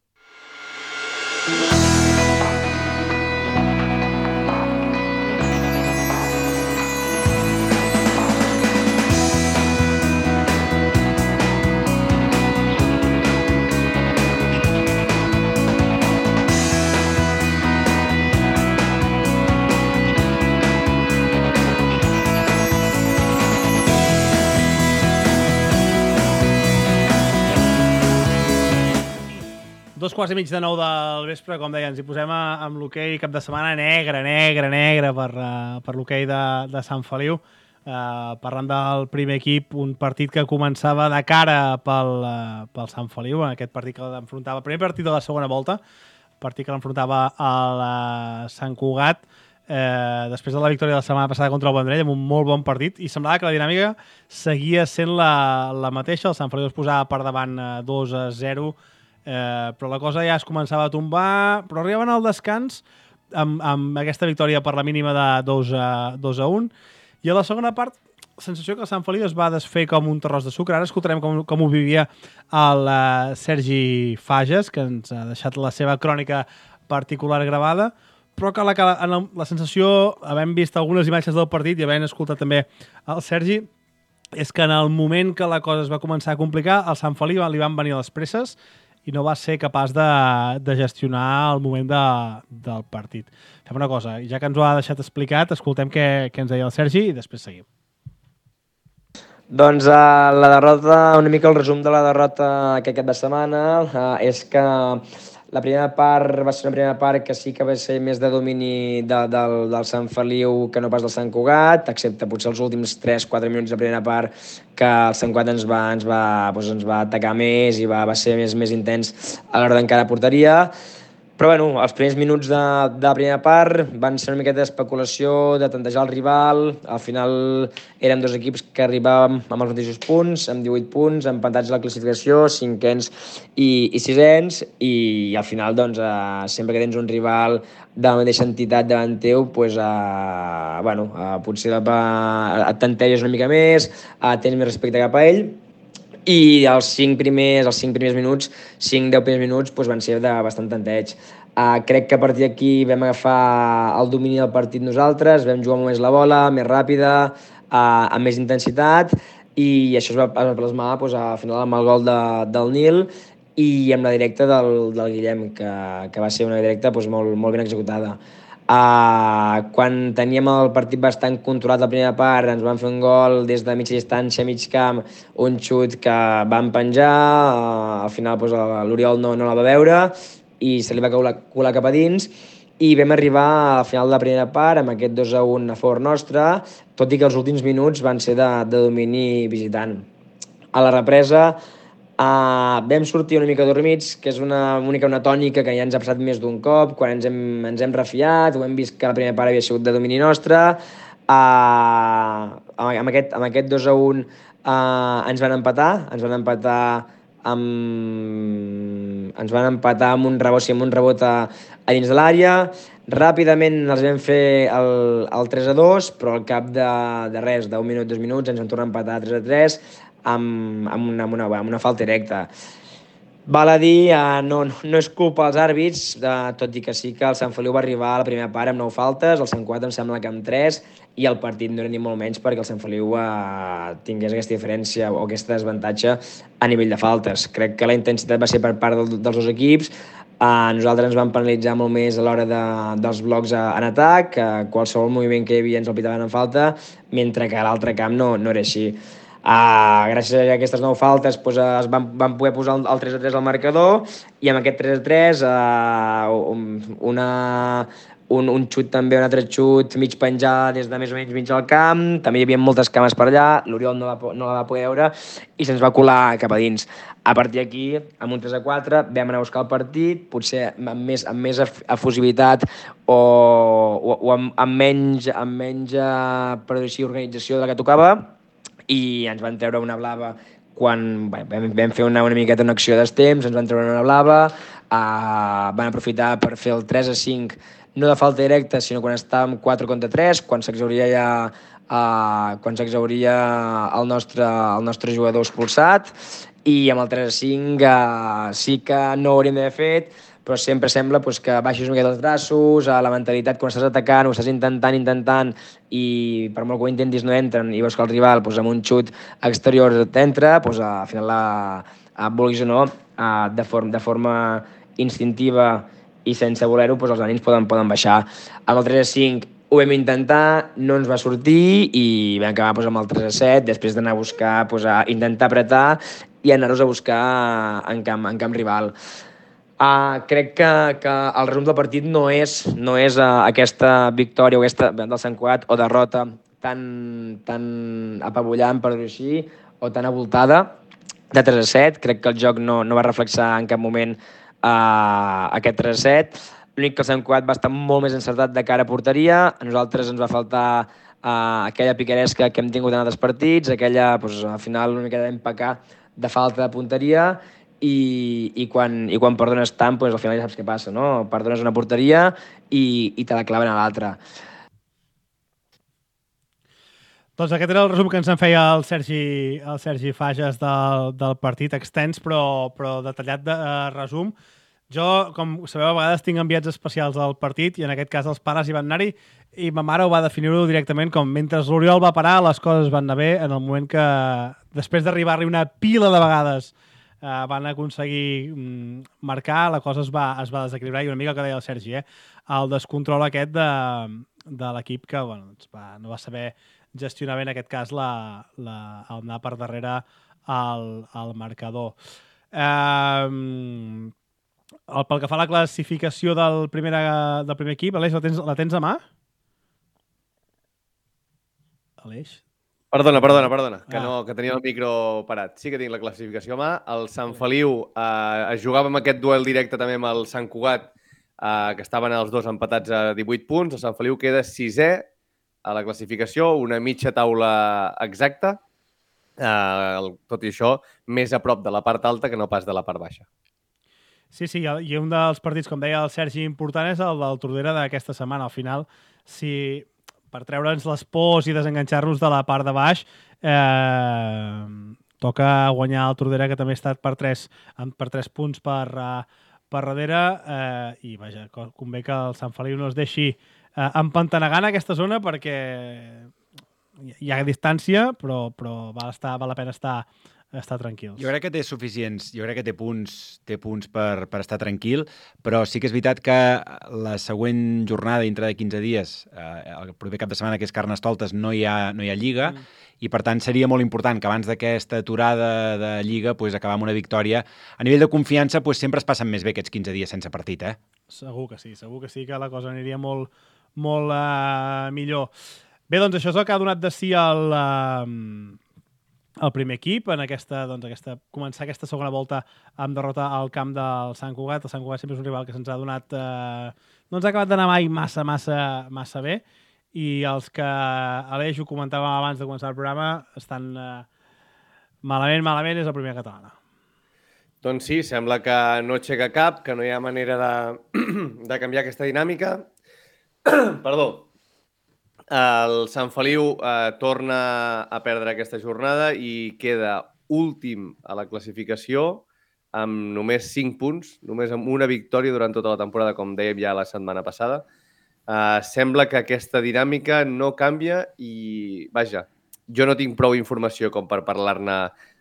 8:45 del vespre, com deia, ens hi posem amb l'hoquei cap de setmana negre per l'hoquei de Sant Feliu. Parlant del primer equip, un partit que començava de cara pel Sant Feliu, en aquest partit que l'enfrontava, el primer partit de la segona volta, partit que l'enfrontava al Sant Cugat, després de la victòria de la setmana passada contra el Vendrell, amb un molt bon partit, i semblava que la dinàmica seguia sent la mateixa. El Sant Feliu es posava per davant 2-0, però la cosa ja es començava a tombar, però arribaven al descans amb aquesta victòria per la mínima de 2-1, i a la segona part, sensació que el Sant Feliu es va desfer com un terròs de sucre. Ara escoltarem com ho vivia el Sergi Fages, que ens ha deixat la seva crònica particular gravada, però que la sensació, havent vist algunes imatges del partit i havent escoltat també el Sergi, és que en el moment que la cosa es va començar a complicar, al Sant Feliu li van venir les presses i no va ser capaç de gestionar el moment del partit. Fem una cosa, ja que ens ho ha deixat explicat, escoltem què ens deia el Sergi i després seguim. Doncs la derrota, una mica el resum de la derrota aquest cap de setmana és que la primera part va ser una primera part que sí que va ser més de domini del Sant Feliu que no pas del Sant Cugat, excepte potser els últims 3-4 minuts de primera part que el Sant Cugat ens va atacar més i va ser més intens a l'hora d'encarar porteria. Però bueno, els primers minuts de la primera part van ser una miqueta d'especulació, de tantejar el rival. Al final érem dos equips que arribàvem amb els mateixos punts, amb 18 punts, empatats a la classificació, cinquens i sisens, i al final, doncs, sempre que tens un rival de la mateixa entitat davant teu, doncs, potser et tanteges una mica més, tens més respecte cap a ell, i els 5 primers minuts, 5-10 primers minuts, doncs van ser de bastant tanteig. Crec que a partir d'aquí vam agafar el domini del partit nosaltres, vam jugar molt més la bola, més ràpida, amb més intensitat, i això es va plasmar al final amb el gol del Nil i amb la directa del Guillem, que va ser una directa molt ben executada. Quan teníem el partit bastant controlat la primera part, ens van fer un gol des de mitja distància, mig camp, un xut que van penjar, al final l'Oriol no la va veure i se li va colar cap a dins, i vam arribar al final de la primera part amb aquest 2-1 a favor nostre, tot i que els últims minuts van ser de domini visitant. A la represa vam sortir una mica dormits, que és una tònica que ja ens ha passat més d'un cop, quan ens hem refiat, ho hem vist que la primera part havia sigut de domini nostre. Amb aquest 2-1 ens van empatar amb un rebot a dins de l'àrea. Ràpidament els vam fer el 3-2, però al cap de res, d'un minut, 2 minuts, ens vam tornar a empatar 3-3. amb una falta directa. Val a dir, no és culpa dels àrbits, tot i que sí que el Sant Feliu va arribar a la primera part amb 9 faltes, el Sant Cugat em sembla que amb 3, i el partit no era ni molt menys perquè el Sant Feliu tingués aquesta diferència o aquest desavantatge a nivell de faltes. Crec que la intensitat va ser per part dels dos equips. Nosaltres ens vam penalitzar molt més a l'hora dels blocs en atac, qualsevol moviment que hi havia ens el pitaven en falta, mentre que a l'altre camp no era així. Gràcies a aquestes 9 faltes van poder posar el 3-3 al marcador, i amb aquest 3-3 un xut també, un altre xut mig penjar des de més o menys mig al camp, també hi havia moltes cames per allà, l'Oriol no la va poder veure i se'ns va colar cap a dins. A partir d'aquí, amb un 3-4, vam anar a buscar el partit, potser amb més efusivitat o amb menys per dir així, organització de la que tocava, i ens van treure una blava quan vam fer una miqueta una acció d'estemps, ens van treure una blava, van aprofitar per fer el 3-5, no de falta directa, sinó quan estàvem 4-3, quan s'exhauria el nostre jugador expulsat, i amb el 3-5 sí que no ho hauríem d'haver fet, però sempre sembla que baixis una miqueta els braços, la mentalitat quan estàs atacant, ho estàs intentant, i per molt que ho intentis no entren, i veus que el rival amb un xut exterior t'entra, al final, vulguis o no, de forma instintiva i sense voler-ho, els ànims poden baixar. Amb el 3-5 ho vam intentar, no ens va sortir i vam acabar amb el 3-7, després d'anar a buscar, a intentar apretar i anar-los a buscar en camp rival. Crec que el resum del partit no és aquesta victòria o aquesta del Sant Cugat o derrota tan apabullant, per dir-ho així, o tan avoltada de 3-7. Crec que el joc no va reflexar en cap moment aquest 3-7. L'únic que el Sant Cugat va estar molt més encertat de cara a porteria. A nosaltres ens va faltar aquella picaresca que hem tingut en altres partits, aquella, al final, una mica d'empacar de falta de punteria, i quan perdones tant, al final ja saps què passa, no? Perdones una porteria i te la claven a l'altra. Doncs aquest era el resum que ens en feia el Sergi Fages del partit, extens però detallat de resum. Jo, com sabeu, a vegades tinc enviats especials al partit, i en aquest cas els pares hi van anar-hi, i ma mare ho va definir-ho directament com mentre l'Oriol va parar, les coses van anar bé, en el moment que, després d'arribar-hi una pila de vegades, van aconseguir marcar, la cosa es va desequilibrar, i una mica el que deia el Sergi, el descontrol aquest de l'equip que no va saber gestionar bé, en aquest cas, el anar per darrere al marcador. Pel que fa a la classificació del primer equip, Aleix, la tens a mà? Aleix? Perdona, que tenia el micro parat. Sí que tinc la classificació a mà. El Sant Feliu es jugava amb aquest duel directe també amb el Sant Cugat, que estaven els dos empatats a 18 punts. El Sant Feliu queda 6è a la classificació, una mitja taula exacta. Tot i això, més a prop de la part alta que no pas de la part baixa. Sí, i un dels partits, com deia el Sergi, important és el del Tordera d'aquesta setmana. Al final, si per treure'ns les pors i desenganxar-nos de la part de baix, toca guanyar el Tordera, que també ha estat per 3 punts per darrere, i vaja, convé que el Sant Feliu no es deixi empantanegar en aquesta zona, perquè hi ha distància, però val la pena estar tranquils. Jo crec que té suficients, jo crec que té punts per estar tranquil, però sí que és veritat que la següent jornada, dintre de 15 dies, el proper cap de setmana, que és Carnestoltes, no hi ha Lliga, i per tant seria molt important que abans d'aquesta aturada de Lliga acabar amb una victòria. A nivell de confiança sempre es passen més bé aquests 15 dies sense partit, Segur que sí, que la cosa aniria molt millor. Bé, doncs això és el que ha donat de si el primer equip en començar aquesta segona volta amb derrota al camp del Sant Cugat. El Sant Cugat sempre és un rival que se'ns ha donat... no ens ha acabat d'anar mai massa bé, i els que, Aleix, ho comentàvem abans de començar el programa, estan malament, és la primera catalana. Doncs sí, sembla que no aixeca cap, que no hi ha manera de canviar aquesta dinàmica. Perdó. El Sant Feliu torna a perdre aquesta jornada i queda últim a la classificació amb només 5 punts, només amb una victòria durant tota la temporada, com dèiem ja la setmana passada. Sembla que aquesta dinàmica no canvia i, vaja, jo no tinc prou informació com per parlar-ne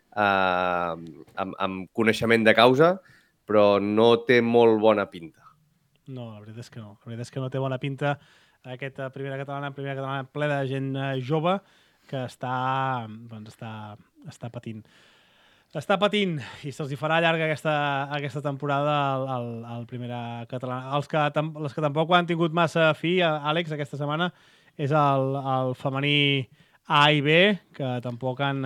amb coneixement de causa, però no té molt bona pinta. No, la veritat és que no. La veritat és que no té bona pinta aquesta primera catalana ple de gent jove que està patint. Està patint i se'ls farà llarga aquesta temporada al primera catalana. Les que tampoc han tingut massa fi, Àlex, aquesta setmana, és el femení A i B, que tampoc han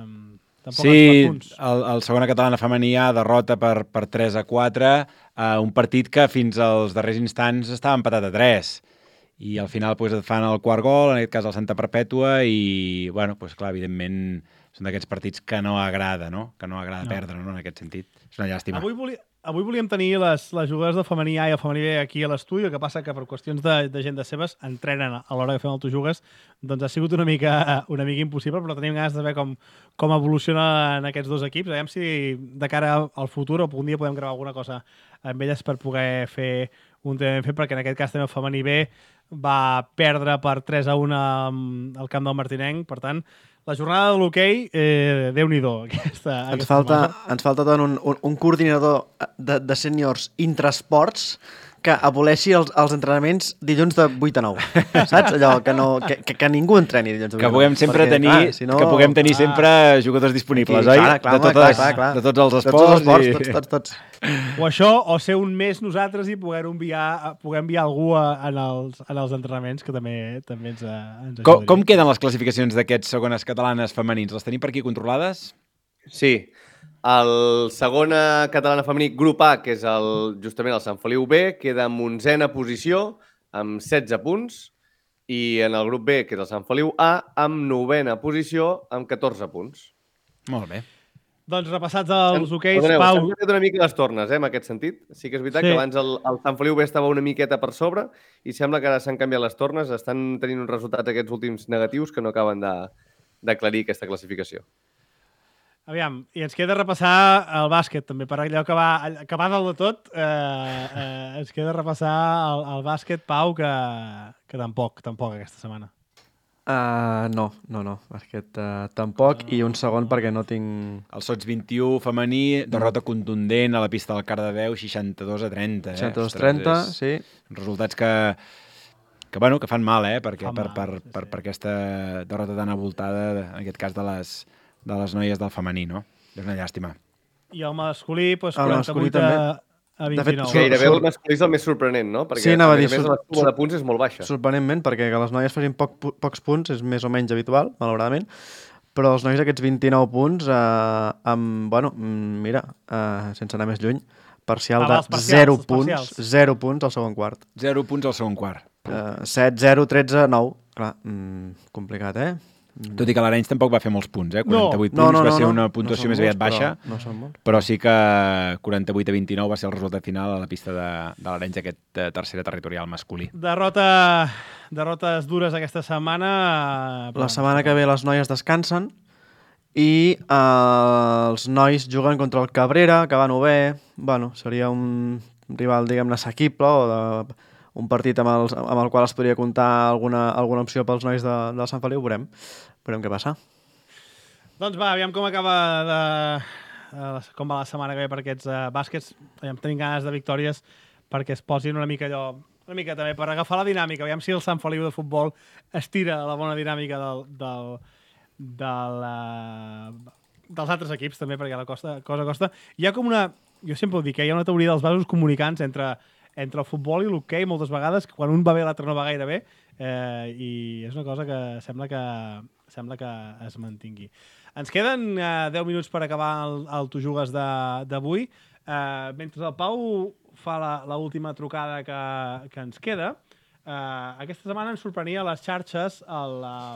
punts. El segona catalana femení A derrota per 3-4, un partit que fins als darrers instants estava empatat a 3. I al final et fan el quart gol, en aquest cas el Santa Perpètua, i, bueno, clar, evidentment són d'aquests partits que no agrada, no? Que no agrada perdre, no? En aquest sentit. És una llàstima. Avui volíem tenir les jugadores del femení A i el femení B aquí a l'estudi, el que passa que per qüestions de gent de seves entrenen a l'hora que fem el Tu Jugues, doncs ha sigut una mica impossible, però tenim ganes de veure com evolucionen aquests dos equips. Aviam si de cara al futur o un dia podem gravar alguna cosa amb elles per poder fer un tema ben fet, perquè en aquest cas també el femení B va perdre per 3-1 al camp del Martinenc. Per tant, la jornada de l'hoquei, Déu-n'hi-do. Ens falta un coordinador de sèniors intrasports que aboleixi els entrenaments dilluns de 8 a 9. Saps? Allò que ningú entreni dilluns de 8 a 9. Que puguem sempre tenir sempre jugadors disponibles, oi? De tots els esports. Tots. O això, o ser un mes nosaltres i poder enviar algú en els entrenaments, que també ens ajudaria. Com queden les classificacions d'aquests segones catalanes femenins? Les tenim per aquí controlades? Sí. El segona catalana femení, grup A, que és justament el Sant Feliu B, queda en 11a posició, amb 16 punts, i en el grup B, que és el Sant Feliu A, amb 9a posició, amb 14 punts. Molt bé. Doncs repassats els hoqueis, Pau... S'han fet una mica les tornes, en aquest sentit. Sí que és veritat que abans el Sant Feliu B estava una miqueta per sobre i sembla que ara s'han canviat les tornes, estan tenint uns resultats aquests últims negatius que no acaben d'aclarir aquesta classificació. Aviam, i ens queda repassar el bàsquet, també, per allò que va dalt de tot. Ens queda repassar el bàsquet, Pau, que tampoc aquesta setmana. No, bàsquet tampoc, i un segon perquè no tinc... El Sots 21 femení, derrota contundent a la pista del Cardedeu, 62-30. 62-30, sí. Resultats que fan mal, perquè per aquesta derrota tan avoltada, en aquest cas de les noies del femení, no? És una llàstima. I el masculí, 48 a 29. De fet, gairebé el masculí és el més sorprenent, no? Perquè, sí, a més, la suma de punts és molt baixa. Sorprenentment, perquè que les noies facin pocs punts és més o menys habitual, malauradament, però els nois aquests 29 punts, sense anar més lluny, parcial de 0 punts al segon quart. 0 punts al segon quart. 7, 0, 13, 9. Clar, complicat, Tot i que l'Arenys tampoc va fer molts punts, 48 punts, va ser una puntuació més aviat baixa, però sí que 48 a 29 va ser el resultat final a la pista de l'Arenys, aquest tercera territorial masculí. Derrotes dures aquesta setmana. La setmana que ve les noies descansen i els nois juguen contra el Cabrera, que va novè. Bueno, seria un rival, diguem-ne, assequible o un partit amb el qual es podria comptar alguna opció pels nois del Sant Feliu. Veurem què passa. Doncs va, aviam com acaba com va la setmana que ve per aquests bàsquets. Tenim ganes de victòries perquè es posin una mica també per agafar la dinàmica. Aviam si el Sant Feliu de futbol estira la bona dinàmica dels altres equips també, perquè la cosa costa. Hi ha com jo sempre ho dic, hi ha una teoria dels vasos comunicants entre el futbol i l'hoquei, moltes vegades, que quan un va bé l'altre no va gaire bé, i és una cosa que sembla que es mantingui. Ens queden 10 minuts per acabar el Tu Jugues d'avui. Mentre el Pau fa l'última trucada que ens queda, aquesta setmana ens sorprenia a les xarxes la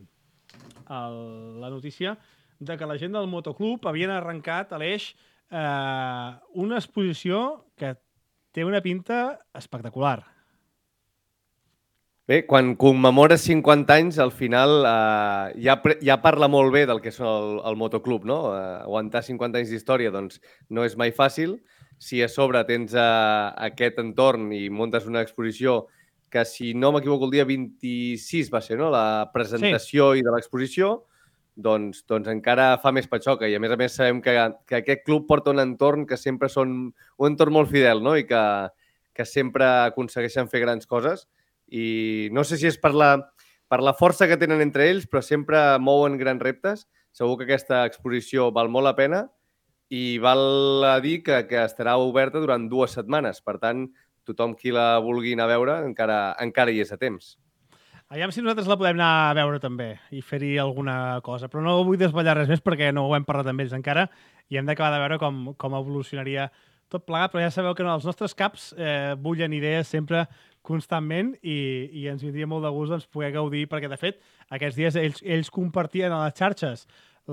notícia de que la gent del motoclub havien arrencat a l'Eix una exposició que té una pinta espectacular. Bé, quan commemores 50 anys, al final ja parla molt bé del que és el motoclub, no? Aguantar 50 anys d'història doncs, no és mai fàcil. Si a sobre tens aquest entorn i muntes una exposició que, si no m'equivoco, el dia 26 va ser, no?, la presentació i de l'exposició, doncs encara fa més patxoca. I a més sabem que aquest club porta un entorn que sempre són un entorn molt fidel, no?, i que sempre aconsegueixen fer grans coses. I no sé si és per la força que tenen entre ells, però sempre mouen grans reptes. Segur que aquesta exposició val molt la pena i val a dir que estarà oberta durant 2 setmanes. Per tant, tothom qui la vulgui anar a veure encara hi és a temps. Aviam si nosaltres la podem anar a veure també i fer-hi alguna cosa. Però no vull desvetllar res més perquè no ho hem parlat amb ells encara i hem d'acabar de veure com evolucionaria tot plegat, però ja sabeu que els nostres caps bullen idees sempre constantment i ens vindria molt de gust doncs, poder gaudir, perquè de fet aquests dies ells compartien a les xarxes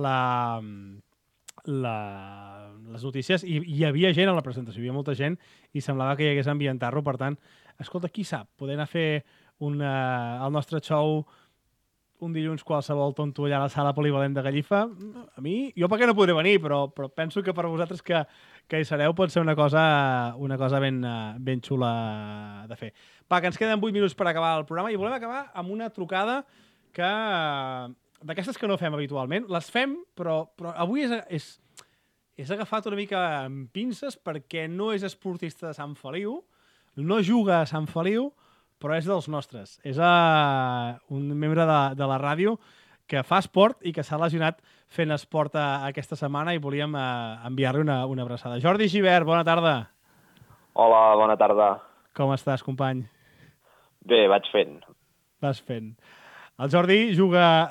les notícies i hi havia gent a la presentació, hi havia molta gent i semblava que hi hagués ambientar-lo. Per tant, escolta, qui sap, poder anar a fer el nostre show un dilluns qualsevol tonto allà a la sala polivalent de Gallifa, a mi, jo perquè no podré venir, però penso que per vosaltres que hi sereu pot ser una cosa ben xula de fer. Va, que ens queden 8 minuts per acabar el programa i volem acabar amb una trucada d'aquestes que no fem habitualment. Les fem, però avui és agafat una mica amb pinces perquè no és esportista de Sant Feliu, no juga a Sant Feliu, però és dels nostres. És un membre de la ràdio que fa esport i que s'ha lesionat fent esport aquesta setmana i volíem enviar-li una abraçada. Jordi Gibert, bona tarda. Hola, bona tarda. Com estàs, company? Bé, vaig fent. Vas fent. El Jordi juga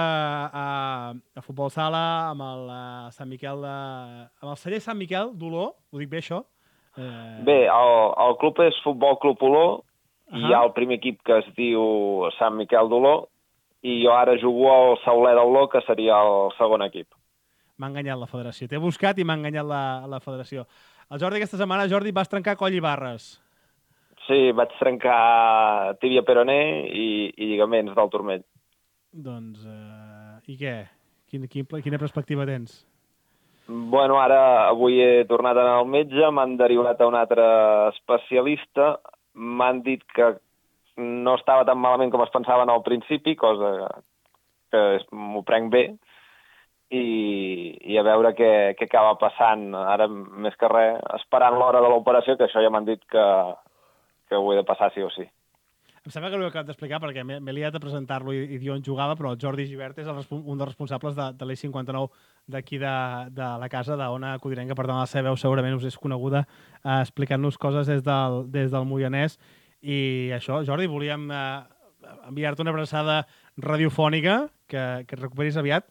a futbol sala amb el Sant Miquel amb el celler Sant Miquel d'Oló, ho dic bé, això? Bé, el club és Futbol Club Oló, i hi ha el primer equip que es diu Sant Miquel d'Oló, i jo ara jugo al Sauler d'Oló, que seria el segon equip. M'ha enganyat la federació. T'he buscat i m'ha enganyat la federació. El Jordi, aquesta setmana, Jordi, vas trencar coll i barres. Sí, vaig trencar tíbia peroné i lligaments del turmell. Doncs, i què? Quina perspectiva tens? Bueno, ara avui he tornat a anar al metge, m'han derivat a un altre especialista, m'han dit que no estava tan malament com es pensaven al principi, cosa que m'ho prenc bé, i a veure què acaba passant. Ara, més que res, esperant l'hora de l'operació, que això ja m'han dit que ho he de passar sí o sí. Em sembla que no ho he acabat d'explicar perquè m'he liat a presentar-lo i dir on jugava, però el Jordi Gibert és un dels responsables de l'E59 d'aquí de la casa d'Ona Codinenca. Per tant, la seva veu segurament us és coneguda explicant-nos coses des del Moianès. I això, Jordi, volíem enviar-te una abraçada radiofònica, que et recuperis aviat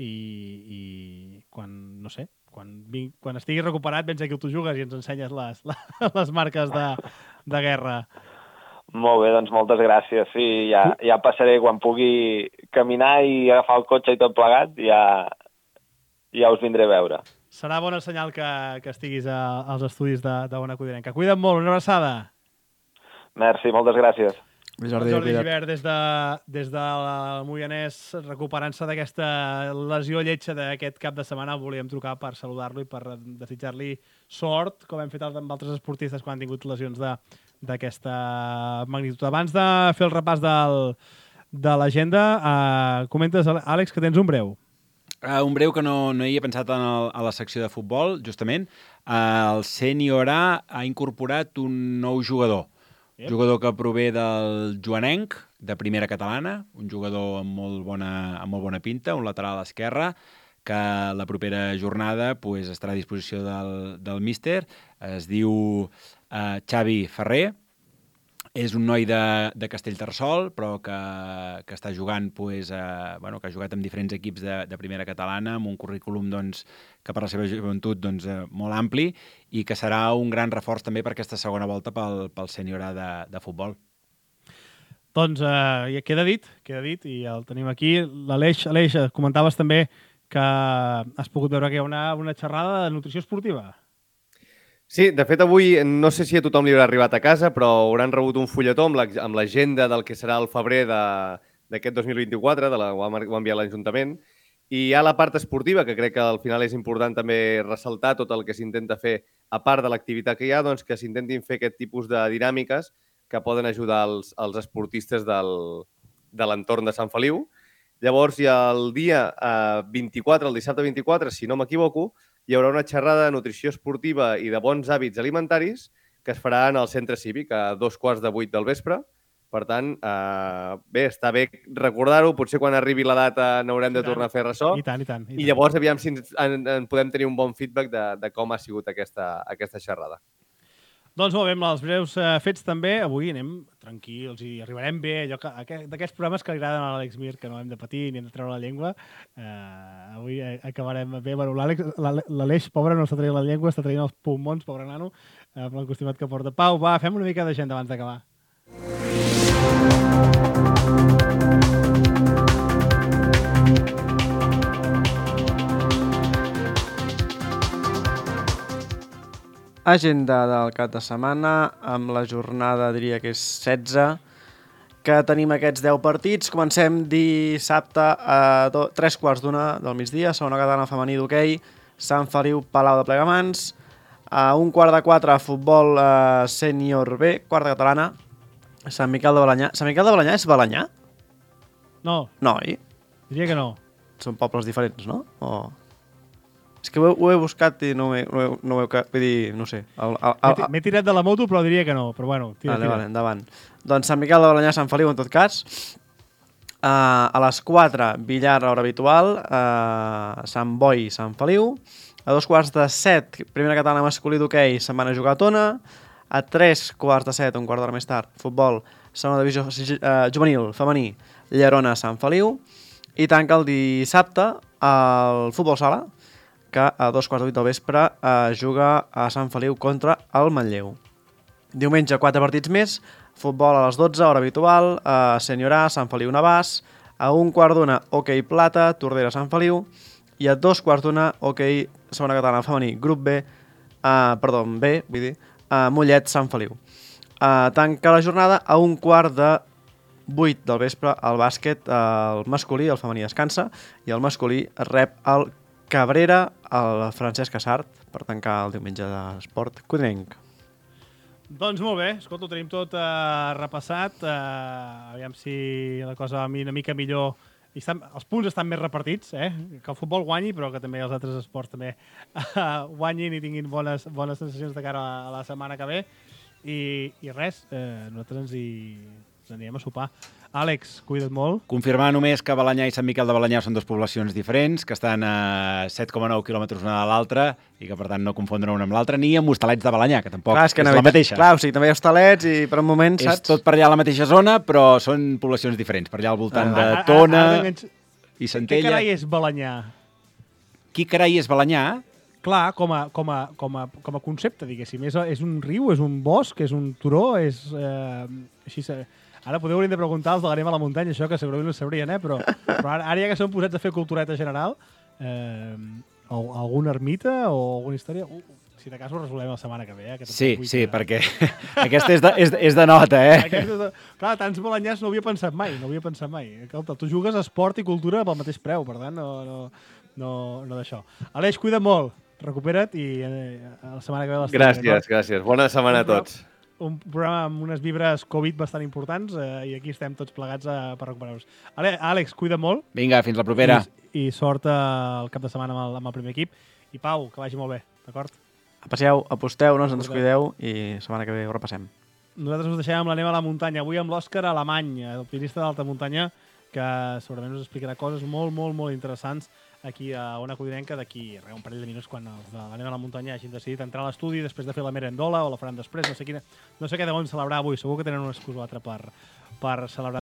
i quan estiguis recuperat vens aquí on tu jugues i ens ensenyes les marques de guerra. Molt bé, doncs moltes gràcies. Sí, ja passaré quan pugui caminar i agafar el cotxe i tot plegat, ja us vindré a veure. Serà bona senyal que estiguis als estudis d'Ona Codinenca. Cuida't molt, una abraçada. Merci, moltes gràcies. Jordi Gibert des del Moianès, recuperant-se d'aquesta lesió lletja d'aquest cap de setmana. Volíem trucar per saludar-lo i per desitjar-li sort, com hem fet amb altres esportistes quan han tingut lesions d'aquesta magnitud. Abans de fer el repàs de l'agenda, comentes, Àlex, que tens un breu. Un breu que no hi he pensat a la secció de futbol, justament. El Sènior A ha incorporat un nou jugador. Jugador que prové del Joanenc, de primera catalana, un jugador amb molt bona pinta, un lateral a l'esquerra, que la propera jornada estarà a disposició del míster. Es diu Xavi Ferrer. És un noi de Castellterçol, però que està jugant, que ha jugat amb diferents equips de primera catalana, amb un currículum que per la seva joventut molt ampli i que serà un gran reforç també per aquesta segona volta pel Sènior A de futbol. Doncs ja queda dit i el tenim aquí. L'Aleix, comentaves també que has pogut veure que hi ha una xerrada de nutrició esportiva. Sí, de fet, avui no sé si a tothom li haurà arribat a casa, però hauran rebut un fulletó amb l'agenda del que serà el febrer d'aquest 2024, ho va enviar l'Ajuntament, i hi ha la part esportiva, que crec que al final és important també ressaltar tot el que s'intenta fer, a part de l'activitat que hi ha, doncs que s'intentin fer aquest tipus de dinàmiques que poden ajudar els esportistes de l'entorn de Sant Feliu. Llavors, el dia 24, el dissabte 24, si no m'equivoco, hi haurà una xerrada de nutrició esportiva i de bons hàbits alimentaris que es farà en el centre cívic a 7:15 del vespre. Per tant, bé, està bé recordar-ho. Potser quan arribi la data n'haurem de tornar a fer ressò. I tant. I llavors, aviam si en podem tenir un bon feedback de com ha sigut aquesta xerrada. Doncs molt bé, amb els breus fets també, avui anem tranquils i arribarem bé, allò d'aquests programes que li agraden a l'Àlex Mir, que no hem de patir ni hem de treure la llengua. Avui acabarem bé. Bueno, l'Aleix, pobre, no està traient la llengua, està traient els pulmons, pobre nano, amb el costimat que porta. Pau, va, fem una mica d'agenda abans d'acabar. Agenda del cap de setmana, amb la jornada, diria que és 16, que tenim aquests 10 partits. Comencem dissabte a 3:15 del migdia, segona catalana femení d'hoquei, Sant Feliu, Palau de Plegamans. A 3:45, futbol sènior B, quarta catalana, Sant Miquel de Balenyà. Sant Miquel de Balenyà és Balenyà? No. No, oi? Diria que no. Són pobles diferents, no? O... És que ho he buscat i no ho he... Vull dir, no sé. M'he tirat de la moto, però diria que no. Però bueno, tira. Vale, endavant. Doncs Sant Miquel de Balenyà, Sant Feliu, en tot cas. A les 4, Villar, a l'hora habitual. Sant Boi, Sant Feliu. A 2:15, primera catalana masculí d'hoquei, se'n van a jugar a Tona. A 3:15, un quart d'hora més tard, futbol, segona divisió juvenil, femení, Llerona, Sant Feliu. I tanca el dissabte el futbol sala, que a 2:15 del vespre juga a Sant Feliu contra el Manlleu. Diumenge, 4 partits més, futbol a les 12, hora habitual, Sènior A, Sant Feliu Navàs, a 1:15, hoquei plata, Tordera, Sant Feliu, i a 2:15, hoquei segona catalana femení, grup B, B, vull dir, Mollet, Sant Feliu. Tanca la jornada a 7:15 del vespre al bàsquet, el masculí, el femení descansa, i el masculí rep el Cabrera, el Francesc Casart, per tancar el diumenge d'esport codinenc. Doncs molt bé, escolta, ho tenim tot repassat. Aviam si la cosa va una mica millor. Els punts estan més repartits, que el futbol guanyi, però que també els altres esports també guanyin i tinguin bones sensacions de cara a la setmana que ve. I res, nosaltres ens anirem a sopar. Àlex, cuida't molt. Confirmar només que Balenyà i Sant Miquel de Balenyà són dues poblacions diferents, que estan a 7,9 quilòmetres una de l'altra, i que per tant no confondre una amb l'altra, ni amb Hostalets de Balenyà, que tampoc és la mateixa. Clar, o sigui, també hi ha Hostalets i per un moment, saps? És tot per allà a la mateixa zona, però són poblacions diferents, per allà al voltant de Tona i Centella. Què carai és Balenyà? Qui carai és Balenyà? Clar, com a concepte, diguéssim. És un riu, és un bosc, és un turó, és... Així... Ara hauríem de preguntar als de l'Anem a la muntanya, això, que segurament ho sabrien, però ara ja que són posats a fer cultureta general, alguna ermita o alguna història... Si de cas ho resolem la setmana que ve. Sí, perquè aquesta és de nota, Clar, tants balanyars no havia pensat mai. Tu jugues a esport i cultura pel mateix preu, per tant, no d'això. Aleix, cuida't molt, recupera't i la setmana que ve... Gràcies. Bona setmana a tots. Un programa amb unes vibres Covid bastant importants i aquí estem tots plegats per recuperar-nos. Àlex, cuida't molt. Vinga, fins la propera. I sort el cap de setmana amb el primer equip. I Pau, que vagi molt bé, d'acord? Passeu, aposteu, no us en descuideu i setmana que ve ho repassem. Nosaltres us deixem amb l'Anem a la muntanya. Avui amb l'Òscar Alemany, el pilista d'alta muntanya, que segurament us explicarà coses molt, molt, molt interessants aquí a Ona Codinenca d'aquí un parell de minuts quan els de l'Anem a la muntanya hagin decidit entrar a l'estudi després de fer la merendola o la faran després, no sé què deuen celebrar avui. Segur que tenen una excusa o altra per celebrar.